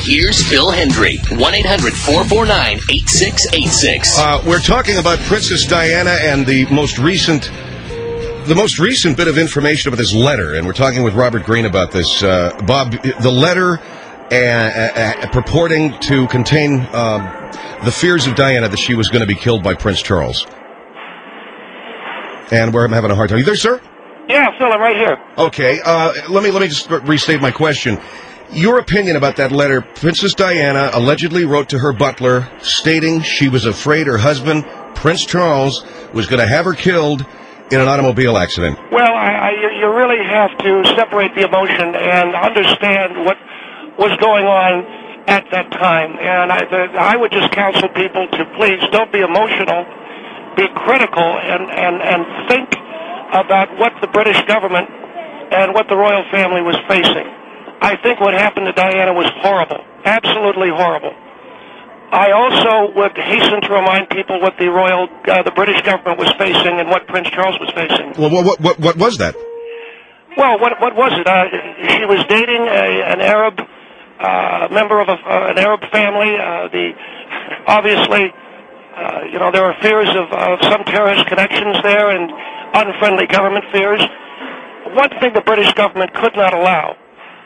Here's Phil Hendry, 1-800-449-8686. We're talking about Princess Diana and the most recent bit of information about this letter, and we're talking with Robert Green about this. Bob, the letter purporting to contain the fears of Diana that she was going to be killed by Prince Charles. And we're having a hard time. You there, sir? Yeah, Phil, I'm right here. Okay, let me just restate my question. Your opinion about that letter. Princess Diana allegedly wrote to her butler stating she was afraid her husband, Prince Charles, was going to have her killed in an automobile accident. Well, you really have to separate the emotion and understand what was going on at that time. And I would just counsel people to please don't be emotional, be critical, and think about what the British government and what the royal family was facing. I think what happened to Diana was horrible, absolutely horrible. I also would hasten to remind people what the British government was facing and what Prince Charles was facing. Well, what was that? Well, what was it? She was dating an Arab member of an Arab family. Obviously, there are fears of some terrorist connections there and unfriendly government fears. One thing the British government could not allow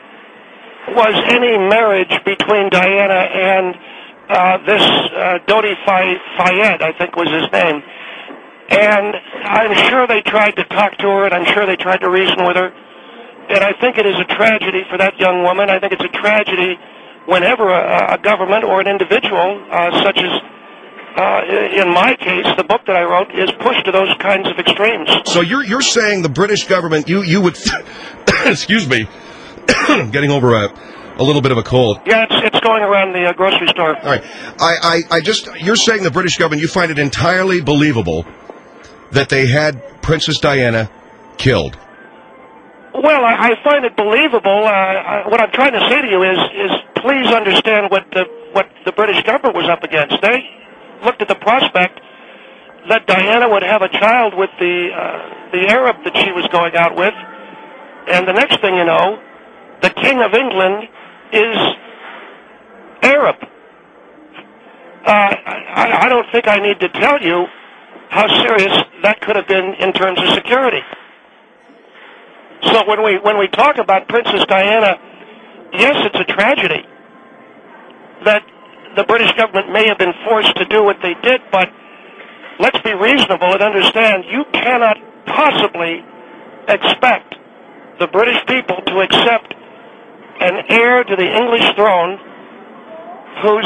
was any marriage between Diana and this Dodi Fayed, I think was his name. And I'm sure they tried to talk to her, and I'm sure they tried to reason with her. And I think it is a tragedy for that young woman. I think it's a tragedy whenever a government or an individual, such as, in my case, the book that I wrote, is pushed to those kinds of extremes. So you're saying the British government, you would, excuse me, getting over a little bit of a cold. Yeah, it's going around the grocery store. All right. You're saying the British government, you find it entirely believable that they had Princess Diana killed. Well, I find it believable. What I'm trying to say to you is please understand what the British government was up against. They looked at the prospect that Diana would have a child with the Arab that she was going out with, and the next thing you know, the King of England is Arab. I don't think I need to tell you how serious that could have been in terms of security. So when we talk about Princess Diana, yes, it's a tragedy that the British government may have been forced to do what they did, but let's be reasonable and understand you cannot possibly expect the British people to accept an heir to the English throne who's,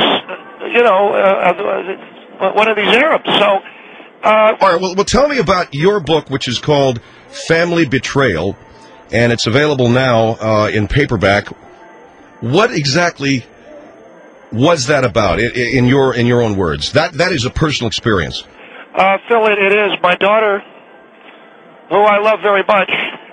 one of these Arabs. So, all right, well, tell me about your book, which is called Family Betrayal, and it's available now in paperback. What exactly was that about, in your own words? That is a personal experience. Phil, it is. My daughter, who I love very much,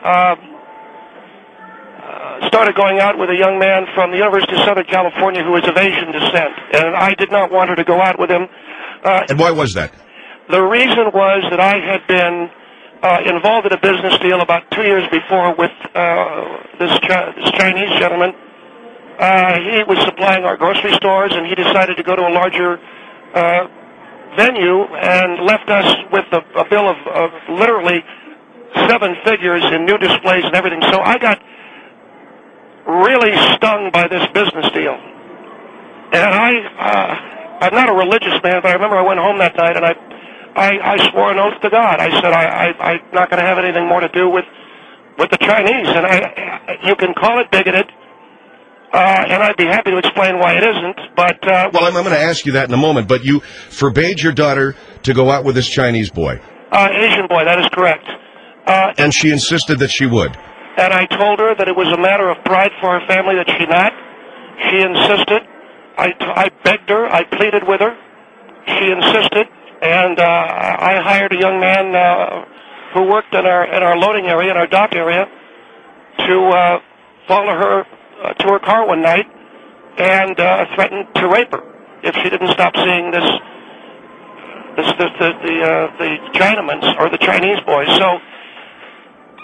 started going out with a young man from the University of Southern California who was of Asian descent, and I did not want her to go out with him. And why was that? The reason was that I had been involved in a business deal about 2 years before with this Chinese gentleman. He was supplying our grocery stores, and he decided to go to a larger venue and left us with a bill of literally 7 figures in new displays and everything. So I got really stung by this business deal. And I'm not a religious man, but I remember I went home that night and I swore an oath to God. I said I'm not going to have anything more to do with the Chinese. And you can call it bigoted, and I'd be happy to explain why it isn't. But well, I'm going to ask you that in a moment. But you forbade your daughter to go out with this Chinese boy. Asian boy, that is correct. And she insisted that she would. And I told her that it was a matter of pride for her family that she not. She insisted. I begged her. I pleaded with her. She insisted. And I hired a young man who worked in our loading area, in our dock area, to follow her to her car one night and threatened to rape her if she didn't stop seeing the Chinamen or the Chinese boys. So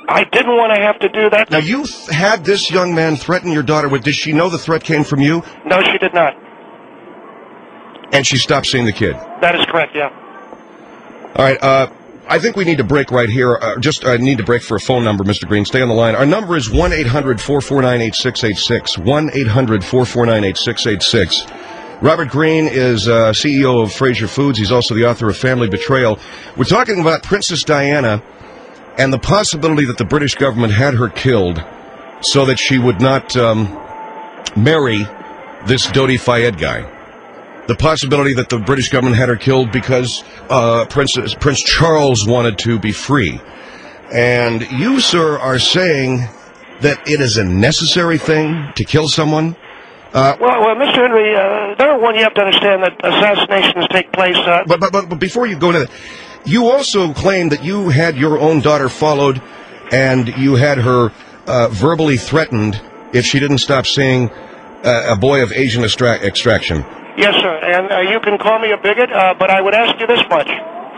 I didn't want to have to do that. Now, you had this young man threaten your daughter. Did she know the threat came from you? No, she did not. And she stopped seeing the kid? That is correct, yeah. All right, I think we need to break right here. I need to break for a phone number, Mr. Green. Stay on the line. Our number is 1-800-449-8686. 1-800-449-8686. Robert Green is CEO of Fraser Foods. He's also the author of Family Betrayal. We're talking about Princess Diana and the possibility that the British government had her killed so that she would not marry this Dodi Fayed guy. The possibility that the British government had her killed because Prince Charles wanted to be free. And you, sir, are saying that it is a necessary thing to kill someone? Well, Mr. Henry, number one, you have to understand that assassinations take place. But before you go into that, you also claim that you had your own daughter followed and you had her verbally threatened if she didn't stop seeing a boy of Asian extraction. Yes, sir, and you can call me a bigot, but I would ask you this much.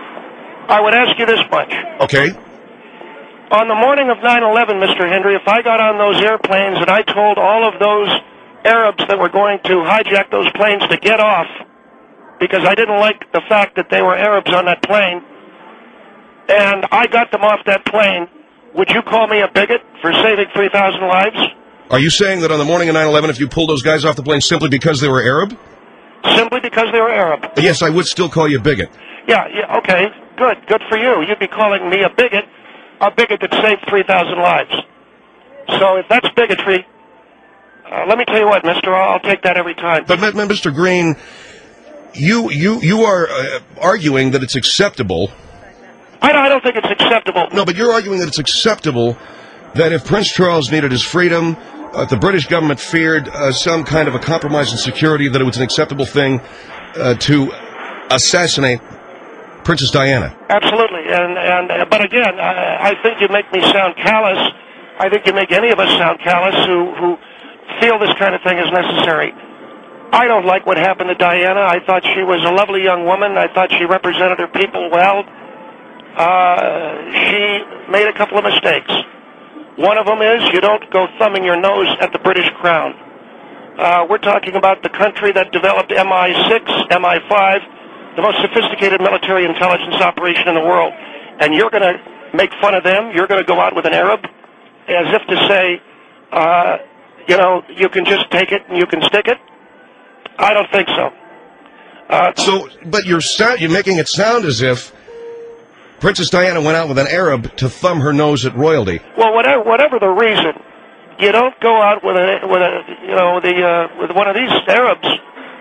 Okay. On the morning of 9/11, Mr. Henry, if I got on those airplanes and I told all of those Arabs that were going to hijack those planes to get off because I didn't like the fact that they were Arabs on that plane, and I got them off that plane, would you call me a bigot for saving 3,000 lives? Are you saying that on the morning of 9/11, if you pulled those guys off the plane simply because they were Arab? Simply because they were Arab. Yes, I would still call you a bigot. Yeah, okay, good for you. You'd be calling me a bigot that saved 3,000 lives. So if that's bigotry, let me tell you what, mister, I'll take that every time. But, Mr. Green, you are arguing that it's acceptable. I don't think it's acceptable. No, but you're arguing that it's acceptable that if Prince Charles needed his freedom, the British government feared some kind of a compromise in security, that it was an acceptable thing to assassinate Princess Diana. Absolutely, but again, I think you make me sound callous. I think you make any of us sound callous who feel this kind of thing is necessary. I don't like what happened to Diana. I thought she was a lovely young woman. I thought she represented her people well. She made a couple of mistakes. One of them is you don't go thumbing your nose at the British Crown. We're talking about the country that developed MI6, MI5, the most sophisticated military intelligence operation in the world. And you're going to make fun of them? You're going to go out with an Arab as if to say, you can just take it and you can stick it? I don't think so. But you're making it sound as if Princess Diana went out with an Arab to thumb her nose at royalty. Well, whatever the reason, you don't go out with one of these Arabs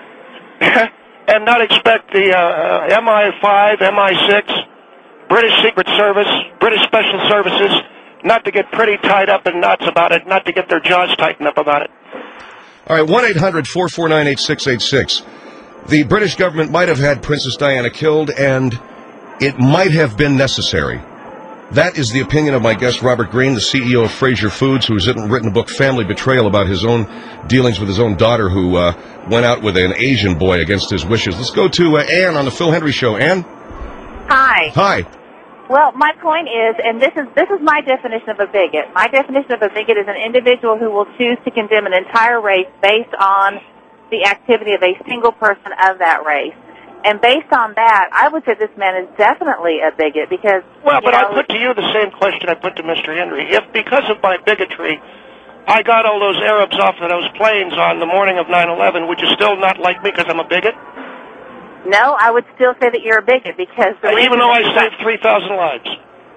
and not expect the MI5, MI6, British Secret Service, British Special Services not to get pretty tied up in knots about it, not to get their jaws tightened up about it. All right, 1-800-449-8686. The British government might have had Princess Diana killed, and it might have been necessary. That is the opinion of my guest, Robert Green, the CEO of Fraser Foods, who has written a book, Family Betrayal, about his own dealings with his own daughter, who went out with an Asian boy against his wishes. Let's go to Ann on the Phil Hendry Show. Ann? Hi. Hi. Well, my point is, and this is my definition of a bigot. My definition of a bigot is an individual who will choose to condemn an entire race based on the activity of a single person of that race. And based on that, I would say this man is definitely a bigot because... Well, but I put to you the same question I put to Mr. Henry. If because of my bigotry, I got all those Arabs off of those planes on the morning of 9/11, would you still not like me because I'm a bigot? No, I would still say that you're a bigot because... Even though I saved 3,000 lives?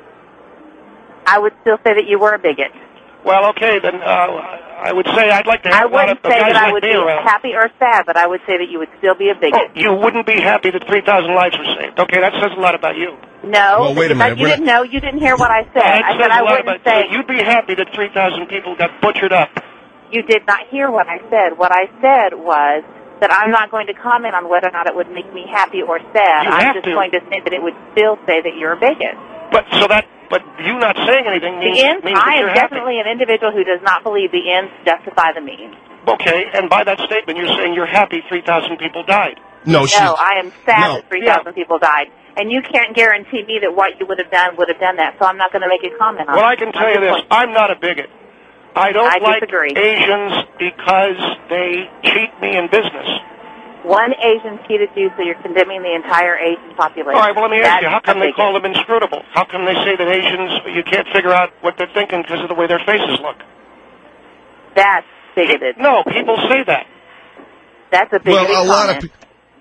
I would still say that you were a bigot. Well, okay, then I would say I'd like to have a lot of guys like me around. I wouldn't say that I would be happy or sad, but I would say that you would still be a bigot. Oh, you wouldn't be happy that 3,000 lives were saved. Okay, that says a lot about you. No, well, wait a minute. You didn't know. You didn't hear what I said. I said I wouldn't say... You'd be happy that 3,000 people got butchered up. You did not hear what I said. What I said was that I'm not going to comment on whether or not it would make me happy or sad. I'm just going to say that it would still say that you're a bigot. But you not saying anything means that you're I am happy. definitely an individual who does not believe the ends justify the means. Okay, and by that statement, you're saying you're happy 3,000 people died. No, I am sad No. that 3,000 people died. And you can't guarantee me that what you would have done that, so I'm not going to make a comment on it. Well, I can tell you this. I'm not a bigot. I don't like disagree. Asians because they cheat me in business. One Asian cheated you, so you're condemning the entire Asian population. All right, well, let me ask you, how come they bigot. call them inscrutable? How come they say that Asians, you can't figure out what they're thinking because of the way their faces look? That's bigoted. No, people say that. That's a bigoted comment.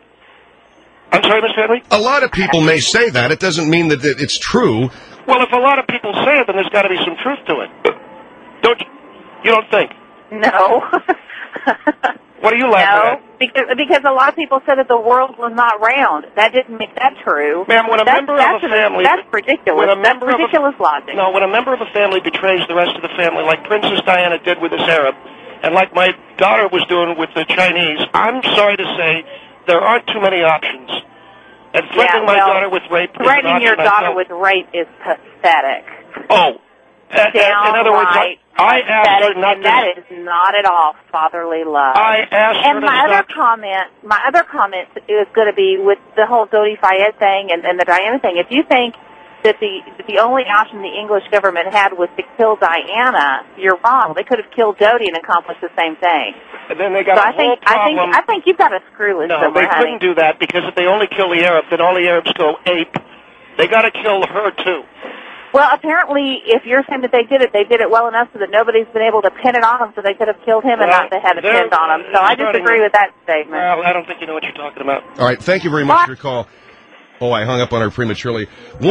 I'm sorry, Mr. Henry? A lot of people may say that. It doesn't mean that it's true. Well, if a lot of people say it, then there's got to be some truth to it. Don't you? You don't think? No. What are you laughing at? Because a lot of people said that the world was not round. That didn't make that true. Ma'am, when a member of a family... That's ridiculous. That's ridiculous logic. No, when a member of a family betrays the rest of the family, like Princess Diana did with this Arab, and like my daughter was doing with the Chinese, I'm sorry to say there aren't too many options. And threatening my daughter with rape is not... Threatening your daughter with rape is pathetic. Oh. In other words, I asked her not to... That is not at all fatherly love. I asked her and to my other comment is going to be with the whole Dodi Fayed thing and the Diana thing. If you think that the only option the English government had was to kill Diana, you're wrong. They could have killed Dodi and accomplished the same thing. And then they got a whole problem. I think you've got a screw loose No, somewhere, they couldn't do that because if they only kill the Arab, then all the Arabs go ape. They got to kill her too. Well, apparently, if you're saying that they did it well enough so that nobody's been able to pin it on them, so they could have killed him and not had it pinned on them. So I disagree with that statement. Well, I don't think you know what you're talking about. All right, thank you very much for your call. Oh, I hung up on her prematurely.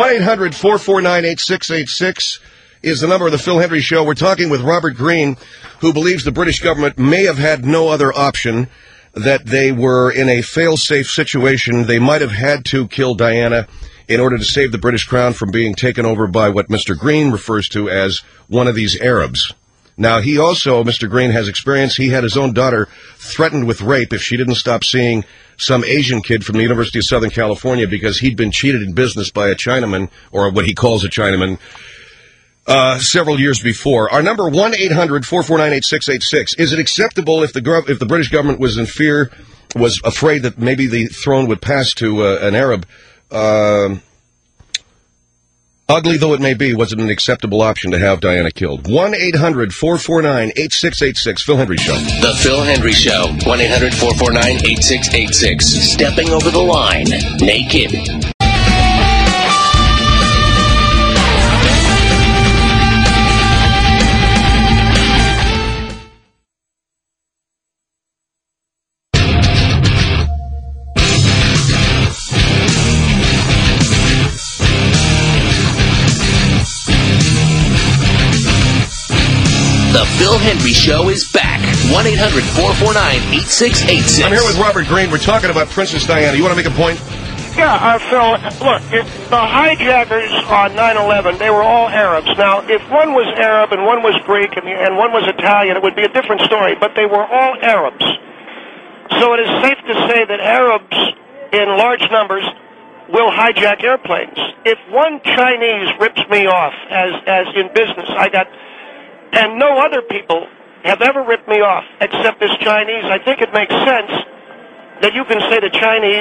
1-800-449-8686 is the number of the Phil Hendry Show. We're talking with Robert Greene, who believes the British government may have had no other option, that they were in a fail-safe situation. They might have had to kill Diana in order to save the British crown from being taken over by what Mr. Greene refers to as one of these Arabs. Now, he also, Mr. Greene, has experience. He had his own daughter threatened with rape if she didn't stop seeing some Asian kid from the University of Southern California because he'd been cheated in business by a Chinaman, or what he calls a Chinaman, several years before. Our number, 1-800-449-8686. Is it acceptable if the British government was in fear, was afraid that maybe the throne would pass to an Arab? Ugly though it may be, was it an acceptable option to have Diana killed? 1-800-449-8686. Phil Hendry Show. The Phil Hendry Show. 1-800-449-8686. Stepping over the line. Naked. The Phil Hendry Show is back. 1-800-449-8686. I'm here with Robert Greene. We're talking about Princess Diana. You want to make a point? Yeah, Phil, look, the hijackers on 9/11, they were all Arabs. Now, if one was Arab and one was Greek and one was Italian, it would be a different story, but they were all Arabs. So it is safe to say that Arabs in large numbers will hijack airplanes. If one Chinese rips me off, as in business, and no other people have ever ripped me off except this Chinese, I think it makes sense that you can say the Chinese,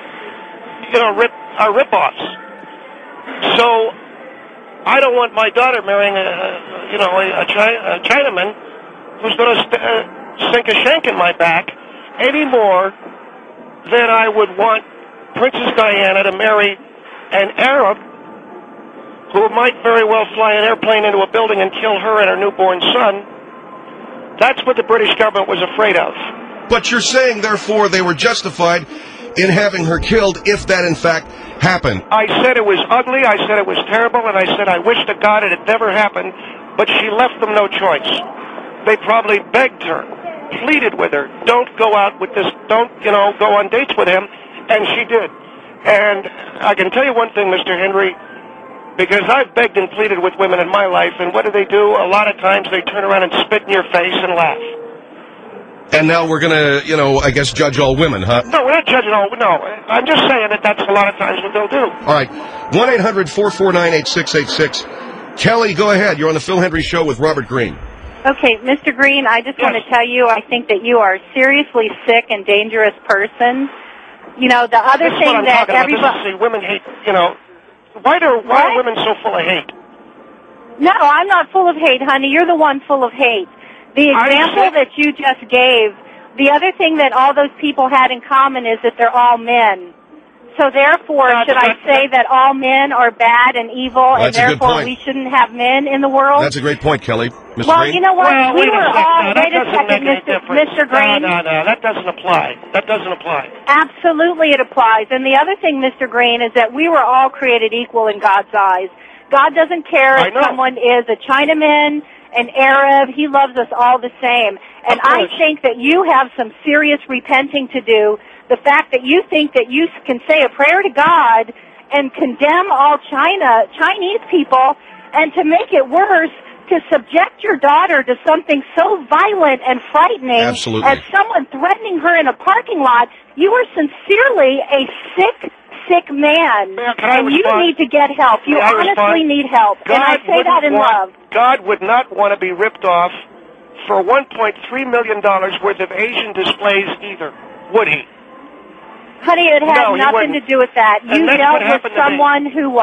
are rip-offs. So I don't want my daughter marrying a Chinaman who's going to sink a shank in my back any more than I would want Princess Diana to marry an Arab who might very well fly an airplane into a building and kill her and her newborn son. That's what the British government was afraid of. But you're saying, therefore, they were justified in having her killed if that, in fact, happened. I said it was ugly, I said it was terrible, and I said I wish to God it had never happened, but she left them no choice. They probably begged her, pleaded with her, don't go out with this, don't, go on dates with him, and she did. And I can tell you one thing, Mr. Henry, because I've begged and pleaded with women in my life, and what do? A lot of times they turn around and spit in your face and laugh. And now we're going to, I guess, judge all women, huh? No, we're not judging all. No, I'm just saying that that's a lot of times what they'll do. All right. 1-800-449-8686. Kelly, go ahead. You're on the Phil Hendry Show with Robert Greene. Okay, Mr. Greene, I just want to tell you I think that you are a seriously sick and dangerous person. You know, the other This is thing what I'm that talking about. everybody... This is, see, women hate, you know, why are women so full of hate? No, I'm not full of hate, honey. You're the one full of hate. The example that you just gave, the other thing that all those people had in common is that they're all men. So therefore, should I say that all men are bad and evil, and therefore we shouldn't have men in the world? That's a great point, Kelly. Mr. Well, Green? you know what? Well, we were all... Wait a second, Mr. Green. No, that doesn't apply. That doesn't apply. Absolutely it applies. And the other thing, Mr. Green, is that we were all created equal in God's eyes. God doesn't care if someone is a Chinaman, an Arab. He loves us all the same. And I think that you have some serious repenting to do. The fact that you think that you can say a prayer to God and condemn all Chinese people, and to make it worse, to subject your daughter to something so violent and frightening as someone threatening her in a parking lot. You are sincerely a sick man, and you need to get help. You honestly need help, and I say that in love. God would not want to be ripped off for $1.3 million worth of Asian displays either, would he? Honey, it had nothing to do with that. You dealt with someone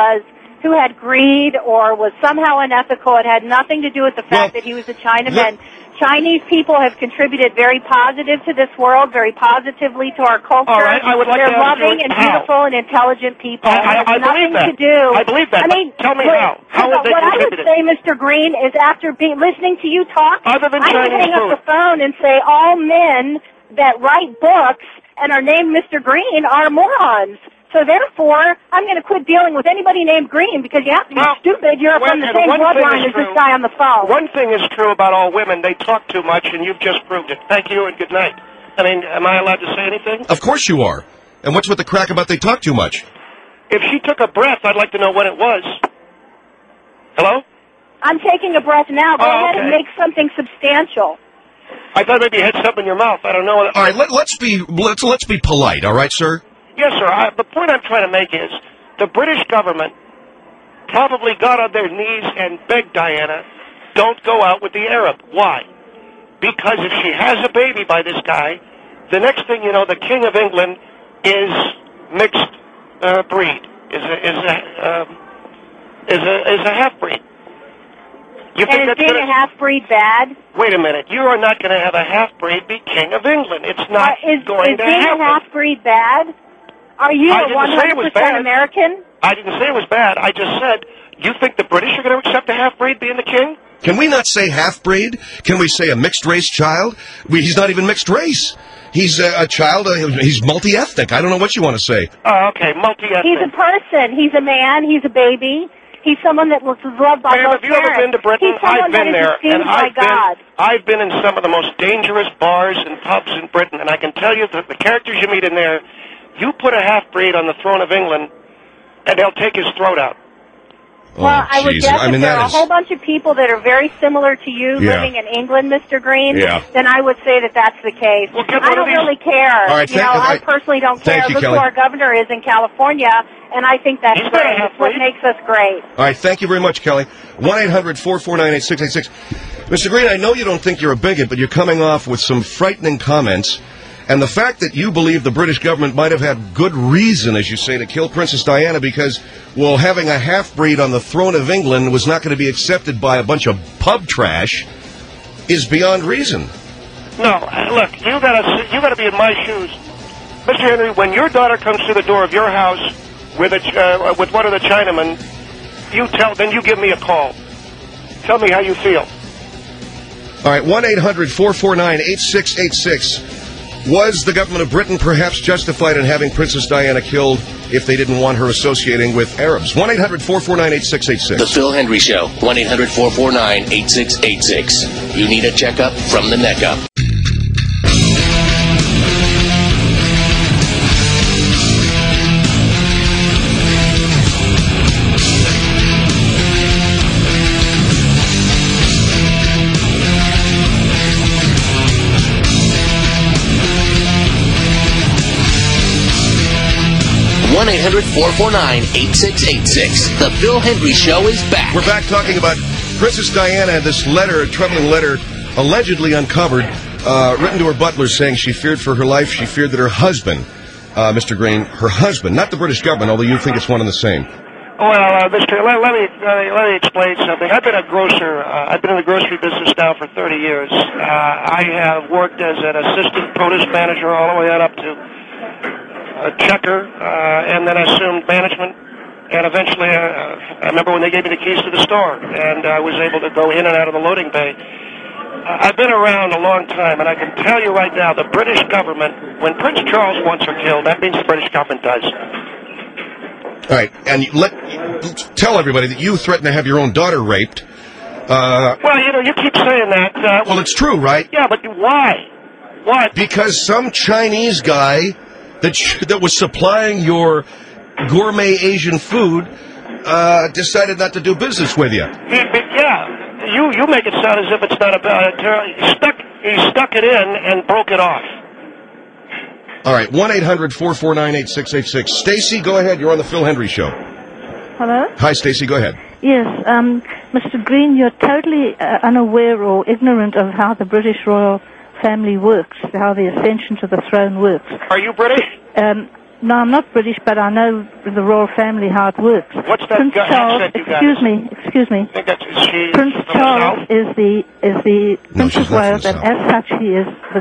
who had greed or was somehow unethical. It had nothing to do with the fact that he was a Chinaman. Chinese people have contributed very positive to this world, very positively to our culture. All right, I would like They're to ask loving and beautiful and intelligent people. I nothing believe that. to do. I believe that. I mean, tell me how. How have they what I would contributed? say, Mr. Green, is after listening to you talk, Other than I would Chinese hang up food. the phone and say all men that write books and are named Mr. Green are morons. So therefore, I'm going to quit dealing with anybody named Green, because you have to be stupid. You're from the same bloodline as this guy on the phone. One thing is true about all women. They talk too much, and you've just proved it. Thank you and good night. I mean, am I allowed to say anything? Of course you are. And what's with the crack about they talk too much? If she took a breath, I'd like to know when it was. Hello? I'm taking a breath now. Go ahead and make something substantial. I thought maybe you had something in your mouth. I don't know. All right, let's be polite, all right, sir? Yes, sir. The point I'm trying to make is the British government probably got on their knees and begged Diana, don't go out with the Arab. Why? Because if she has a baby by this guy, the next thing you know, the King of England is mixed breed, is a half-breed. You think is being a half-breed bad? Wait a minute. You are not going to have a half-breed be King of England. It's not going to happen. Is being a half-breed bad? Are you a 100% American? I didn't say it was bad. I just said, you think the British are going to accept a half-breed being the king? Can we not say half-breed? Can we say a mixed-race child? He's not even mixed race. He's a child. He's multi-ethnic. I don't know what you want to say. Oh, okay, multi-ethnic. He's a person. He's a man. He's a baby. He's someone that was loved by both parents. Have you ever been to Britain? He's someone I've been that is there, and God. I've been in some of the most dangerous bars and pubs in Britain, and I can tell you that the characters you meet in there, you put a half-breed on the throne of England, and they'll take his throat out. Well, I would guess if there are a whole bunch of people that are very similar to you living in England, Mr. Green, then I would say that that's the case. Well, I don't really care. All right, I personally don't care. You, Look Kelly. who our governor is in California, and I think that's great. That's what makes us great. All right, thank you very much, Kelly. 1-800-449-8686. Mr. Green, I know you don't think you're a bigot, but you're coming off with some frightening comments. And the fact that you believe the British government might have had good reason, as you say, to kill Princess Diana because, well, having a half-breed on the throne of England was not going to be accepted by a bunch of pub trash is beyond reason. No, look, you gotta be in my shoes. Mr. Henry, when your daughter comes to the door of your house with one of the Chinamen, then you give me a call. Tell me how you feel. All right, 1-800-449-8686. Was the government of Britain perhaps justified in having Princess Diana killed if they didn't want her associating with Arabs? 1-800-449-8686. The Phil Hendry Show. 1-800-449-8686. You need a checkup from the neck up. One 1-800-449-8686. The Phil Hendry Show is back. We're back talking about Princess Diana, this letter, troubling letter, allegedly uncovered, written to her butler saying she feared for her life. She feared that her husband Mr. Green, her husband, not the British government, although you think it's one and the same. Well, Mister, let me explain something. I've been a grocer. I've been in the grocery business now for 30 years. I have worked as an assistant produce manager all the way up to a checker, and then assumed management. And eventually, I remember when they gave me the keys to the store, and I was able to go in and out of the loading bay. I've been around a long time, and I can tell you right now, the British government, when Prince Charles wants her killed, that means the British government does. All right, and tell everybody that you threatened to have your own daughter raped. Well, you keep saying that. Well, it's true, right? Yeah, but why? Why? Because some Chinese guy that was supplying your gourmet Asian food decided not to do business with you. Yeah, you make it sound as if it's not about it. He stuck it in and broke it off. All right, 1-800-449-8686. Stacy, go ahead. You're on the Phil Hendry Show. Hello? Hi, Stacy. Go ahead. Yes, Mr. Green, you're totally unaware or ignorant of how the British royal family works, how the ascension to the throne works. Are you British? No, I'm not British, but I know the royal family how it works. What's that Prince Charles, accent you got? Excuse me. Prince Charles is the Prince of Wales, and as such, he is the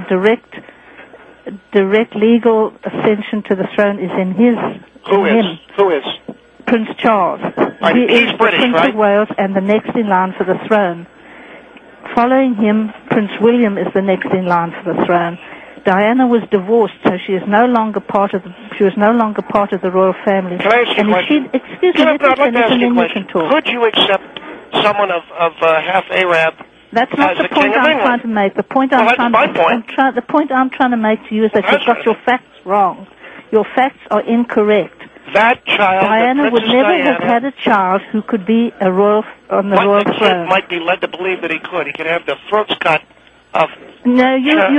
direct legal ascension to the throne is in him. Who is? Prince Charles. Right, He he's is British, the Prince right? of Wales and the next in line for the throne. Following him, Prince William is the next in line for the throne. Diana was divorced, so she is no longer part of the royal family. Can I ask you a question? Excuse me, let me finish and then you can talk. Could you accept someone of half Arab? That's not the point I'm trying to make. The point I'm trying to make to you is that you've got your facts wrong. Your facts are incorrect. That child, Diana would never have had a child who could be a royal on the royal throne. The kid might be led to believe that he could. He could have the throats cut of. No,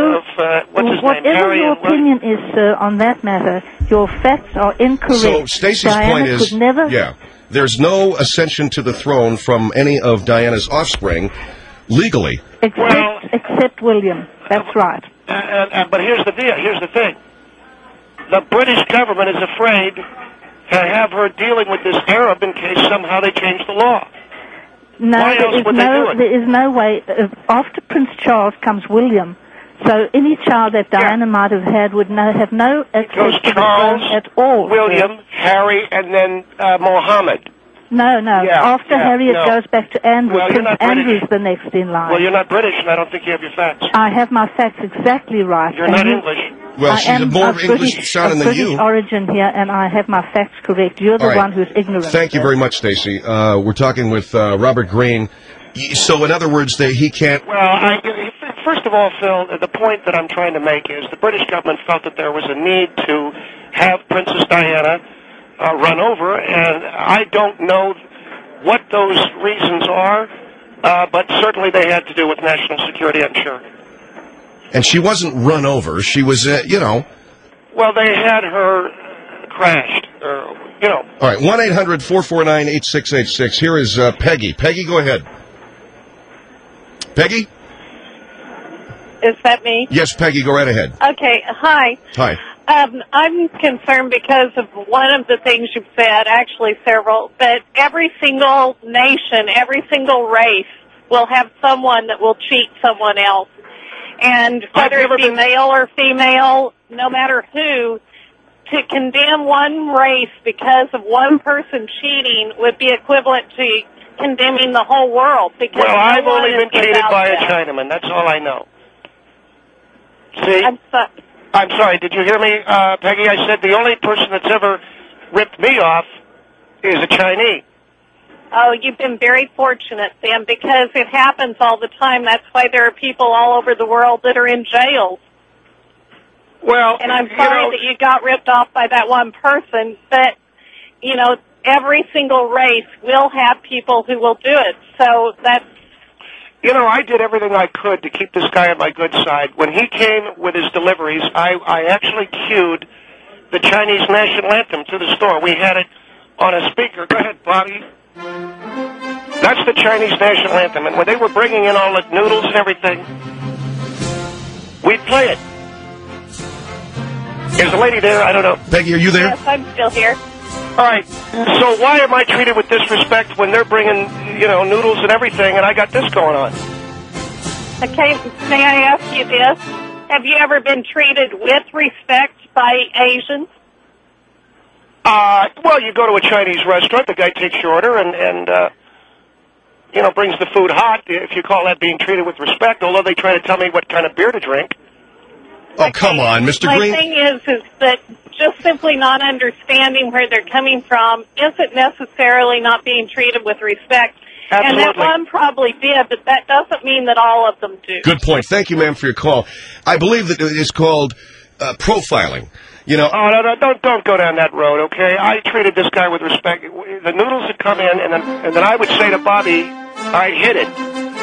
whatever your opinion is, sir, on that matter, your facts are incorrect. So Stacey's point is, there's no ascension to the throne from any of Diana's offspring legally. Except William. That's right. But here's the deal. Here's the thing. The British government is afraid to have her dealing with this Arab in case somehow they change the law. No, there is no way. After Prince Charles comes William, so any child that Diana might have had would have no access to the throne at all. William, Harry, and then Mohammed. No. After Harry, it goes back to Andrew. Well, Prince Andrew's the next in line. Well, you're not British, and I don't think you have your facts. I have my facts exactly right. You're not English. Well, she's more English sounding than you. British origin here, and I have my facts correct. You're the one who's ignorant. Thank you very much, Stacy. We're talking with Robert Green. So, in other words, he can't... Well, first of all, Phil, the point that I'm trying to make is the British government felt that there was a need to have Princess Diana run over, and I don't know what those reasons are, but certainly they had to do with national security, I'm sure. And she wasn't run over. She was, Well, they had her crashed, All right, 1-800-449-8686. Here is Peggy. Peggy, go ahead. Peggy? Is that me? Yes, Peggy, go right ahead. Okay, hi. Hi. I'm concerned because of one of the things you've said, actually several, that every single nation, every single race will have someone that will cheat someone else. And whether it be male or female, no matter who, to condemn one race because of one person cheating would be equivalent to condemning the whole world. Because well, I've only been cheated by a Chinaman. That's all I know. See? I'm sorry. Did you hear me, Peggy? I said the only person that's ever ripped me off is a Chinese. Oh, you've been very fortunate, then, because it happens all the time. That's why there are people all over the world that are in jails. Well, and I'm sorry that you got ripped off by that one person, but, every single race will have people who will do it. So that's... I did everything I could to keep this guy on my good side. When he came with his deliveries, I actually cued the Chinese national anthem to the store. We had it on a speaker. Go ahead, Bobby. That's the Chinese national anthem. And when they were bringing in all the noodles and everything, we'd play it. Is the lady there? I don't know. Peggy, are you there? Yes, I'm still here. All right. So why am I treated with disrespect when they're bringing, noodles and everything, and I got this going on? Okay, may I ask you this? Have you ever been treated with respect by Asians? Well, you go to a Chinese restaurant, the guy takes your order and brings the food hot. If you call that being treated with respect, although they try to tell me what kind of beer to drink. Oh, come on, Mr. Green. My thing is that just simply not understanding where they're coming from isn't necessarily not being treated with respect. Absolutely. And that one probably did, but that doesn't mean that all of them do. Good point. Thank you, ma'am, for your call. I believe that it is called profiling. Oh, no, don't go down that road, okay? I treated this guy with respect. The noodles would come in, and then I would say to Bobby, I hit it.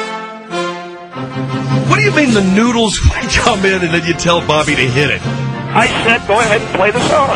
What do you mean the noodles would come in and then you tell Bobby to hit it? I said, go ahead and play the song.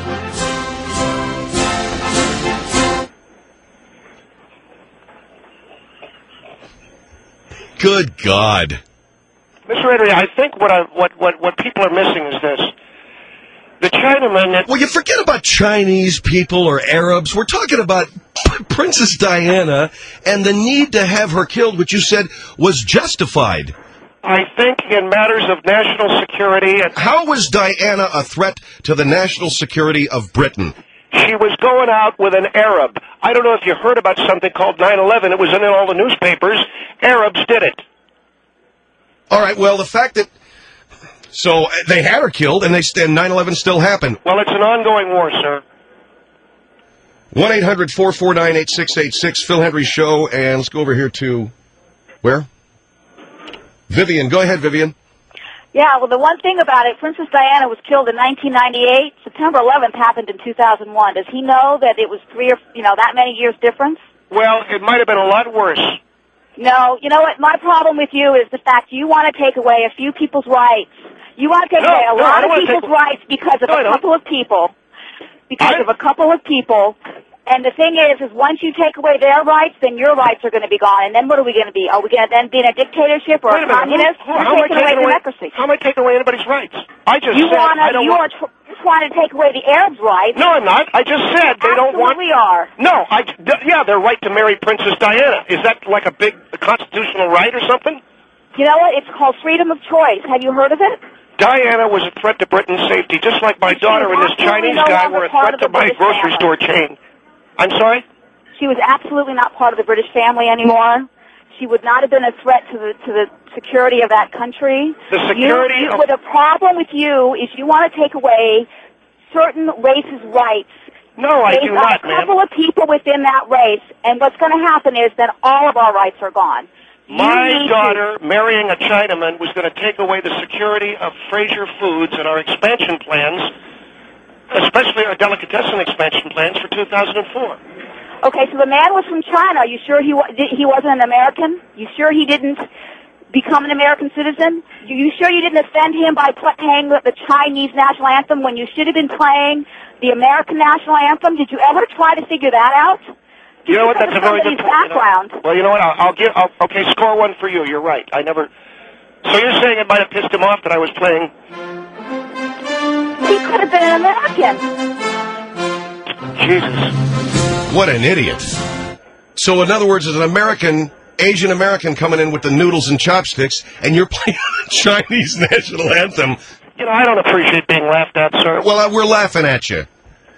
Good God. Mr. Henry, I think what people are missing is this. The Chinaman... Well, you forget about Chinese people or Arabs. We're talking about Princess Diana and the need to have her killed, which you said was justified. I think in matters of national security... How was Diana a threat to the national security of Britain? She was going out with an Arab. I don't know if you heard about something called 9/11. It was in all the newspapers. Arabs did it. All right, well, the fact that... So they had her killed, and 9/11 still happened. Well, it's an ongoing war, sir. 1-800-449-8686, Phil Hendry Show, and let's go over here to... Where? Vivian. Go ahead, Vivian. Yeah, well, the one thing about it, Princess Diana was killed in 1998. September 11th happened in 2001. Does he know that it was that many years difference? Well, it might have been a lot worse. No, you know what? My problem with you is the fact you want to take away a few people's rights. You want to take away a lot of people's rights because of a couple of people. And the thing is once you take away their rights, then your rights are going to be gone. And then what are we going to be? Are we going to then be in a dictatorship or a communist? How am I taking away democracy? How am I taking away anybody's rights? I just said I don't want... You're trying to take away the Arabs' rights. No, I'm not. I just said they don't want... Absolutely are. No, their right to marry Princess Diana. Is that like a big constitutional right or something? You know what? It's called freedom of choice. Have you heard of it? Diana was a threat to Britain's safety, just like my daughter and this Chinese guy were a threat to my grocery store chain. I'm sorry? She was absolutely not part of the British family anymore. She would not have been a threat to the security of that country. The security of... The problem with you is you want to take away certain races' rights. No, I do not, ma'am. A couple of people within that race, and what's going to happen is that all of our rights are gone. My daughter marrying a Chinaman was going to take away the security of Fraser Foods and our expansion plans, especially our delicatessen expansion plans for 2004. Okay, so the man was from China. Are you sure he wasn't an American? You sure he didn't become an American citizen? You sure you didn't offend him by playing the Chinese national anthem when you should have been playing the American national anthem? Did you ever try to figure that out? You know what? That's a very good point. Background. Well, you know what? Okay, score one for you. You're right. I never. So you're saying it might have pissed him off that I was playing? He could have been an American. Jesus. What an idiot. So, in other words, as an American, Asian American coming in with the noodles and chopsticks, and you're playing the Chinese national anthem. You know, I don't appreciate being laughed at, sir. Well, we're laughing at you.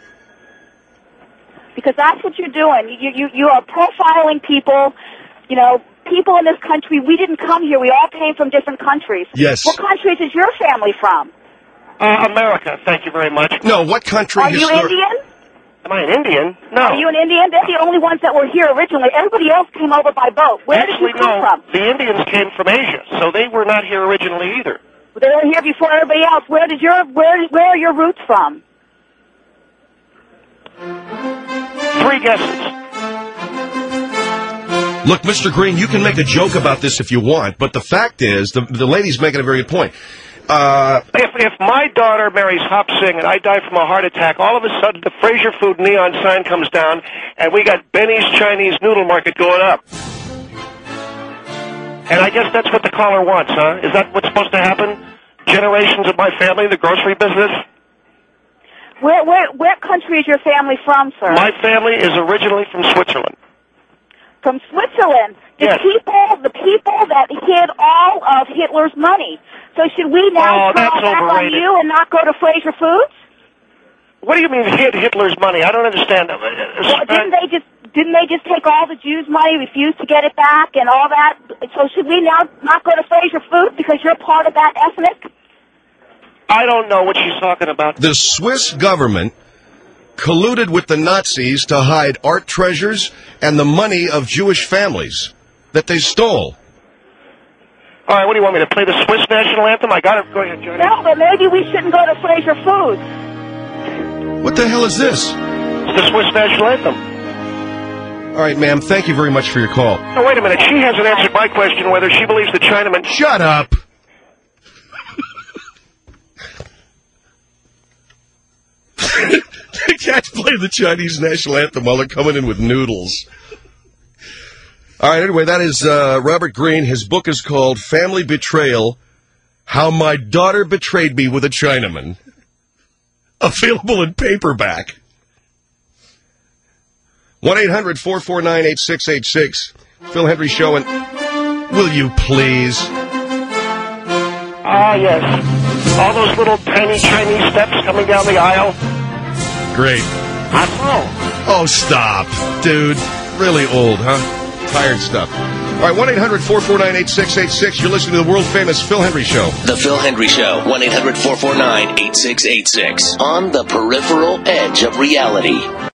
Because that's what you're doing. You are profiling people. You know, people in this country, we didn't come here. We all came from different countries. Yes. What countries is your family from? America, thank you very much. No, what country? Are you Indian? Am I an Indian? No. Are you an Indian? They're the only ones that were here originally. Everybody else came over by boat. Where did you come from? The Indians came from Asia, so they were not here originally either. They were here before everybody else. Where are your roots from? 3 guesses. Look, Mr. Green, you can make a joke about this if you want, but the fact is, the lady's making a very good point. If my daughter marries Hop Singh and I die from a heart attack, all of a sudden the Fraser Food neon sign comes down and we got Benny's Chinese Noodle Market going up. And I guess that's what the caller wants, huh? Is that what's supposed to happen? Generations of my family, the grocery business? Where country is your family from, sir? My family is originally from Switzerland. From Switzerland. Yes. The people that hid all of Hitler's money. So should we now turn that's back on overrated. you and not go to Fraser Foods? What do you mean hid Hitler's money? I don't understand. Well, didn't they just take all the Jews' money, refuse to get it back, and all that? So should we now not go to Fraser Foods because you're part of that ethnic? I don't know what she's talking about. The Swiss government colluded with the Nazis to hide art treasures and the money of Jewish families that they stole. All right, what do you want me to play the Swiss national anthem? I got it. Go ahead, Johnny. No, but maybe we shouldn't go to Fraser Foods. What the hell is this? It's the Swiss national anthem. All right, ma'am, thank you very much for your call. No, wait a minute. She hasn't answered my question whether she believes the Chinaman... Shut up! They can't play the Chinese national anthem while they're coming in with noodles. All right, anyway, that is Robert Greene. His book is called Family Betrayal, How My Daughter Betrayed Me with a Chinaman. Available in paperback. 1-800-449-8686. Phil Hendry Show, and will you please? Ah, yes. All those little tiny Chinese steps coming down the aisle. Great. I know. Oh, stop. Dude, really old, huh? Tired stuff. All right, 1-800-449-8686. You're listening to the world-famous Phil Hendry Show. The Phil Hendry Show, 1-800-449-8686. On the peripheral edge of reality.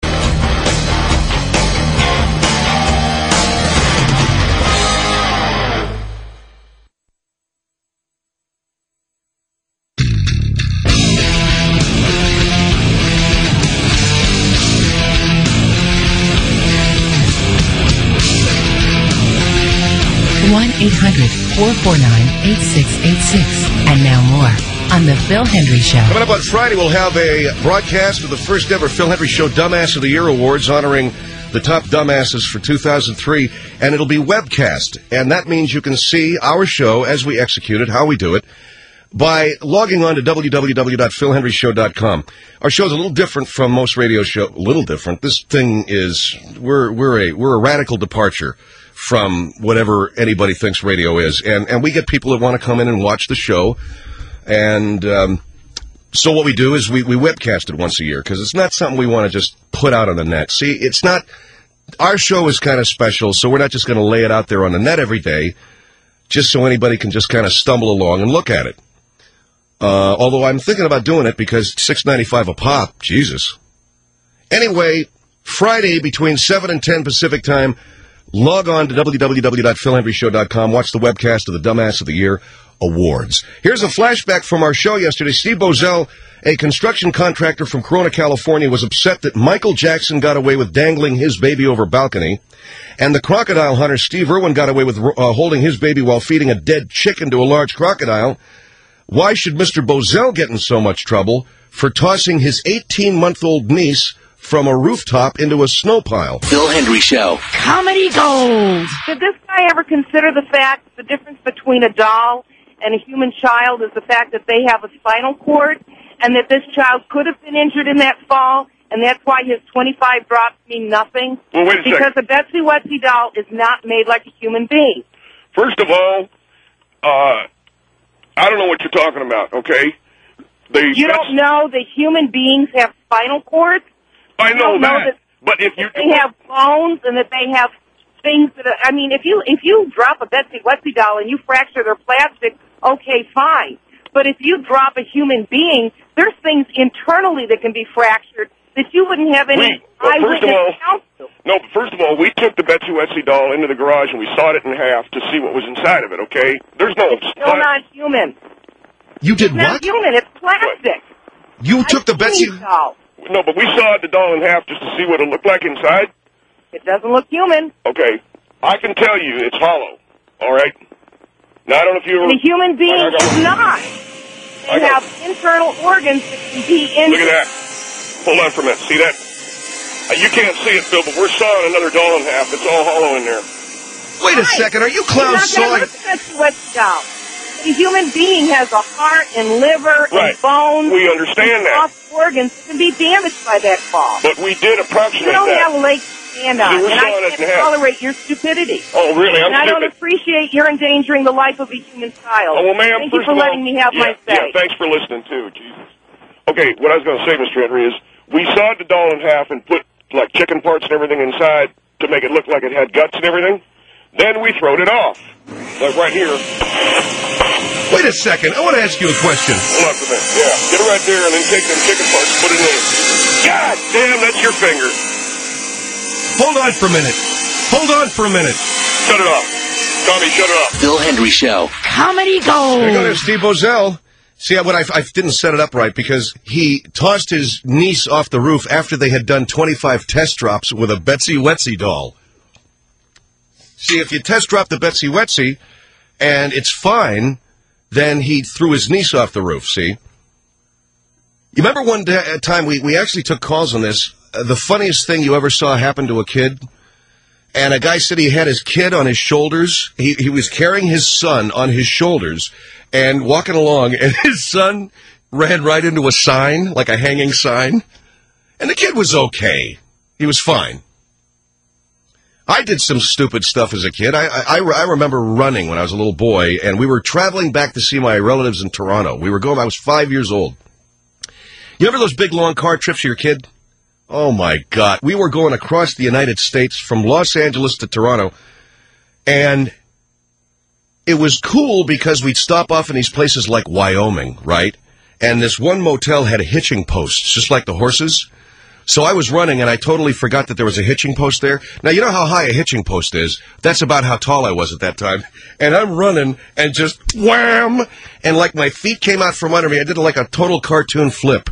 One 1-800-449-8686. And now more on The Phil Hendry Show. Coming up on Friday, we'll have a broadcast of the first ever Phil Hendry Show Dumbass of the Year Awards, honoring the top dumbasses for 2003, and it'll be webcast. And that means you can see our show as we execute it, how we do it, by logging on to www.philhendryshow.com. Our show's a little different from most radio shows. A little different. This thing is, we're a radical departure from whatever anybody thinks radio is. And we get people that want to come in and watch the show. And so what we do is we webcast it once a year, because it's not something we want to just put out on the net. See, it's not, our show is kind of special, so we're not just going to lay it out there on the net every day, just so anybody can just kind of stumble along and look at it. Although I'm thinking about doing it because $6.95 a pop, Jesus. Anyway, Friday between 7 and 10 Pacific time, log on to www.philhendryshow.com. Watch the webcast of the Dumbass of the Year Awards. Here's a flashback from our show yesterday. Steve Bozell, a construction contractor from Corona, California, was upset that Michael Jackson got away with dangling his baby over a balcony, and the crocodile hunter Steve Irwin got away with holding his baby while feeding a dead chicken to a large crocodile. Why should Mr. Bozell get in so much trouble for tossing his 18-month-old niece from a rooftop into a snow pile? Phil Hendry Show. Comedy Gold. Did this guy ever consider the fact, the difference between a doll and a human child is the fact that they have a spinal cord, and that this child could have been injured in that fall, and that's why his 25 drops mean nothing? Well, wait a because second. a Betsy Wetsy doll is not made like a human being. First of all, I don't know what you're talking about, okay? You don't know that human beings have spinal cords? I know You don't that. But if you they have bones and that they have things that are, I mean, if you drop a Betsy Wetsy doll and you fracture their plastic, okay, fine. But if you drop a human being, there's things internally that can be fractured that you wouldn't have any eyewitness account to. No, but first of all, we took the Betsy Wetsy doll into the garage and we sawed it in half to see what was inside of it, okay? There's no... It's still not human. You did It's not what? human. It's plastic. You took the Betsy... doll. No, but we sawed the doll in half just to see what it looked like inside. It doesn't look human. Okay. I can tell you it's hollow, all right? Now, I don't know if you... And a human being is not. They have internal organs that can be in... Look at that. Hold on for a minute. See that? You can't see it, Phil, but we're sawing another doll in half. It's all hollow in there. Wait a second. Are you clowns sawing... That's what's down. The human being has a heart and liver Right. and bones. We understand and that. soft organs can be damaged by that fall. But we did approximate You don't that. have a leg to stand on, You were and sawing I it in can't half. tolerate your stupidity. Oh, really? I'm And I don't stupid. appreciate you're endangering the life of a human child. Oh, well, ma'am, Thank you first for of all, letting me have my say. Yeah, thanks for listening, too. Jesus. Okay, what I was going to say, Mr. Henry, is we sawed the doll in half and put, like, chicken parts and everything inside to make it look like it had guts and everything. Then we throwed it off. Like right here. Wait a second. I want to ask you a question. Hold on for a minute. Yeah, get it right there and then take them chicken parts and put it in. God damn, that's your finger. Hold on for a minute. Hold on for a minute. Shut it off. Tommy, shut it off. Bill Henry Show. Comedy Gold. There you go. There's Steve Bozell. See, I didn't set it up right because he tossed his niece off the roof after they had done 25 test drops with a Betsy Wetsy doll. See, if you test drop the Betsy Wetsy and it's fine, then he threw his niece off the roof, see? You remember one time we actually took calls on this, the funniest thing you ever saw happen to a kid? And a guy said he had his kid on his shoulders. He was carrying his son on his shoulders and walking along, and his son ran right into a sign, like a hanging sign. And the kid was okay. He was fine. I did some stupid stuff as a kid. I remember running when I was a little boy, and we were traveling back to see my relatives in Toronto. I was 5 years old. You remember those big, long car trips for your kid? Oh, my God. We were going across the United States from Los Angeles to Toronto, and it was cool because we'd stop off in these places like Wyoming, right? And this one motel had hitching posts, just like the horses. So I was running, and I totally forgot that there was a hitching post there. Now, you know how high a hitching post is? That's about how tall I was at that time. And I'm running, and just wham! And like my feet came out from under me. I did like a total cartoon flip.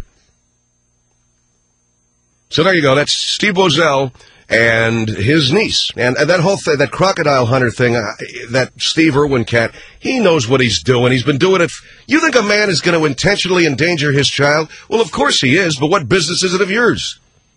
So there you go. That's Steve Bozell and his niece. And that whole thing, that crocodile hunter thing, that Steve Irwin cat, he knows what he's doing. He's been doing it. You think a man is going to intentionally endanger his child? Well, of course he is, but what business is it of yours?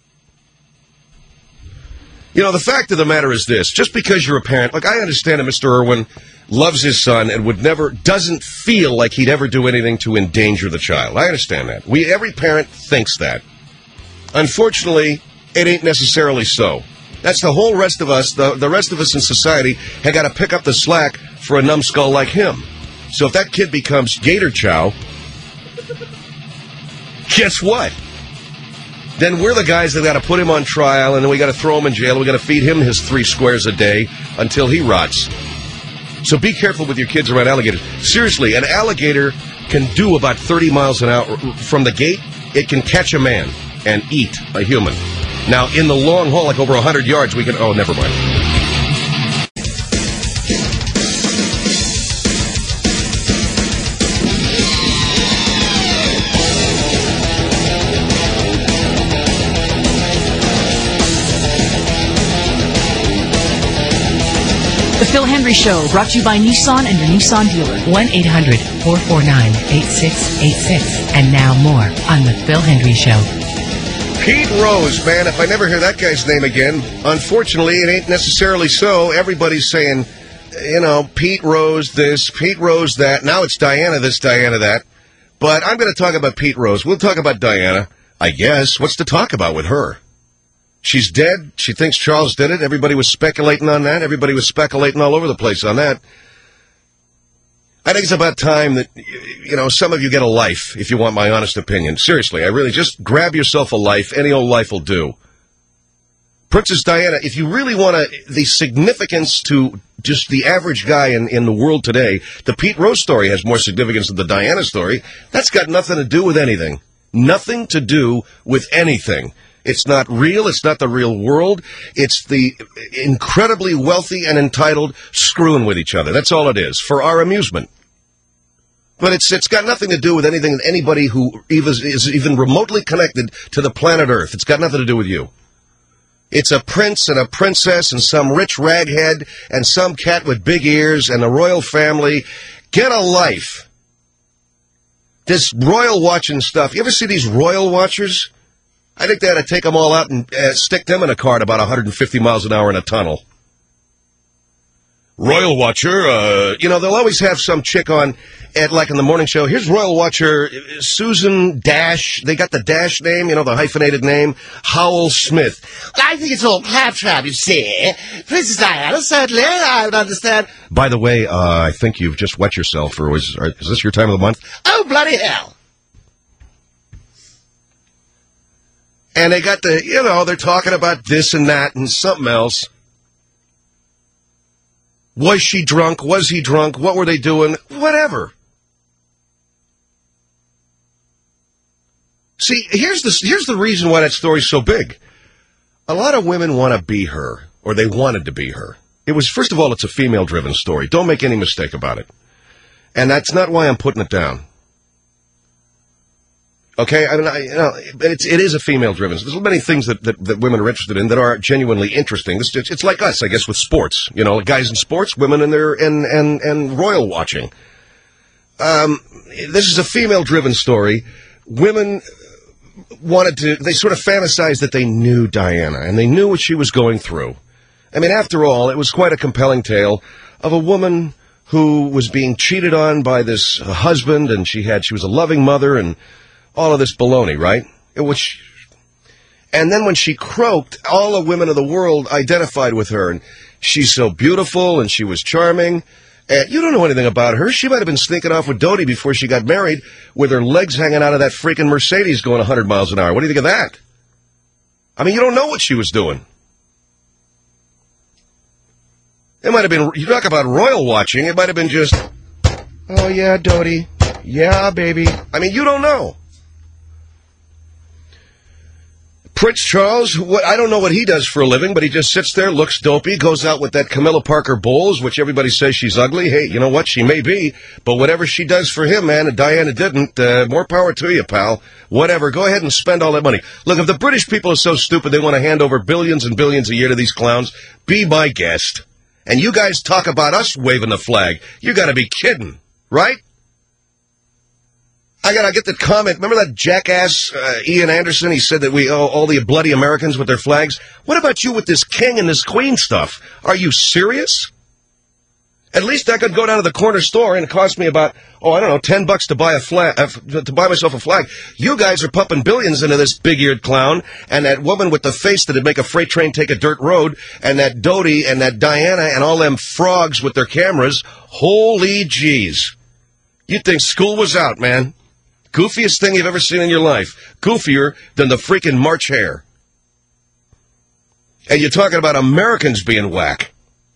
You know, the fact of the matter is this. Just because you're a parent, like I understand that Mr. Irwin loves his son and doesn't feel like he'd ever do anything to endanger the child. I understand that. Every parent thinks that. Unfortunately, it ain't necessarily so. That's the whole rest of us, the rest of us in society, have got to pick up the slack for a numbskull like him. So if that kid becomes Gator Chow, guess what? Then we're the guys that got to put him on trial, and then we got to throw him in jail, and we got to feed him his 3 squares a day until he rots. So be careful with your kids around alligators. Seriously, an alligator can do about 30 miles an hour from the gate. It can catch a man and eat a human. Now, in the long haul, like over 100 yards, we can... Oh, never mind. The Phil Henry Show, brought to you by Nissan and your Nissan dealer. 1-800-449-8686. And now more on The Phil Henry Show. Pete Rose, man, if I never hear that guy's name again, unfortunately, it ain't necessarily so. Everybody's saying, you know, Pete Rose this, Pete Rose that. Now it's Diana this, Diana that. But I'm going to talk about Pete Rose. We'll talk about Diana, I guess. What's to talk about with her? She's dead. She thinks Charles did it. Everybody was speculating on that. Everybody was speculating all over the place on that. I think it's about time that, you know, some of you get a life, if you want my honest opinion. Seriously, I really just grab yourself a life. Any old life will do. Princess Diana, if you really want the significance to just the average guy in the world today, the Pete Rose story has more significance than the Diana story. That's got nothing to do with anything. Nothing to do with anything. It's not real. It's not the real world. It's the incredibly wealthy and entitled screwing with each other. That's all it is, for our amusement. But it's got nothing to do with anything that anybody who is even remotely connected to the planet Earth. It's got nothing to do with you. It's a prince and a princess and some rich raghead and some cat with big ears and a royal family. Get a life. This royal watching stuff. You ever see these royal watchers? I think they ought to take them all out and stick them in a car at about 150 miles an hour in a tunnel. Royal Watcher, they'll always have some chick on at, like, in the morning show. Here's Royal Watcher Susan Dash. They got the Dash name, the hyphenated name, Howell Smith. I think it's all claptrap, you see. Princess Diana, certainly, I would understand. By the way, I think you've just wet yourself, or is this your time of the month? Oh, bloody hell. And they got they're talking about this and that and something else. Was she drunk? Was he drunk? What were they doing? Whatever. See, here's the reason why that story's so big. A lot of women want to be her, or they wanted to be her. First of all, it's a female-driven story. Don't make any mistake about it. And that's not why I'm putting it down. Okay, I mean, it is a female-driven. There's many things that women are interested in that are genuinely interesting. It's like us, I guess, with sports. Guys in sports, women in their and royal watching. This is a female-driven story. Women they sort of fantasized that they knew Diana and they knew what she was going through. I mean, after all, it was quite a compelling tale of a woman who was being cheated on by this husband, and she was a loving mother and all of this baloney, right? And then when she croaked, all the women of the world identified with her, and she's so beautiful, and she was charming. And you don't know anything about her. She might have been sneaking off with Dodie before she got married, with her legs hanging out of that freaking Mercedes going 100 miles an hour. What do you think of that? I mean, you don't know what she was doing. It might have been, you talk about royal watching, it might have been just, oh yeah, Dodie. Yeah, baby. I mean, you don't know. Prince Charles, I don't know what he does for a living, but he just sits there, looks dopey, goes out with that Camilla Parker Bowles, which everybody says she's ugly. Hey, you know what? She may be, but whatever she does for him, man, and Diana didn't, more power to you, pal. Whatever. Go ahead and spend all that money. Look, if the British people are so stupid they want to hand over billions and billions a year to these clowns, be my guest. And you guys talk about us waving the flag. You got to be kidding, right? I gotta get the comment. Remember that jackass Ian Anderson? He said that we owe all the bloody Americans with their flags. What about you with this king and this queen stuff? Are you serious? At least I could go down to the corner store and it cost me about, $10 to buy a flag, to buy myself a flag. You guys are pumping billions into this big-eared clown and that woman with the face that'd make a freight train take a dirt road, and that Dodie and that Diana and all them frogs with their cameras. Holy jeez. You'd think school was out, man. Goofiest thing you've ever seen in your life. Goofier than the freaking March Hare. And you're talking about Americans being whack.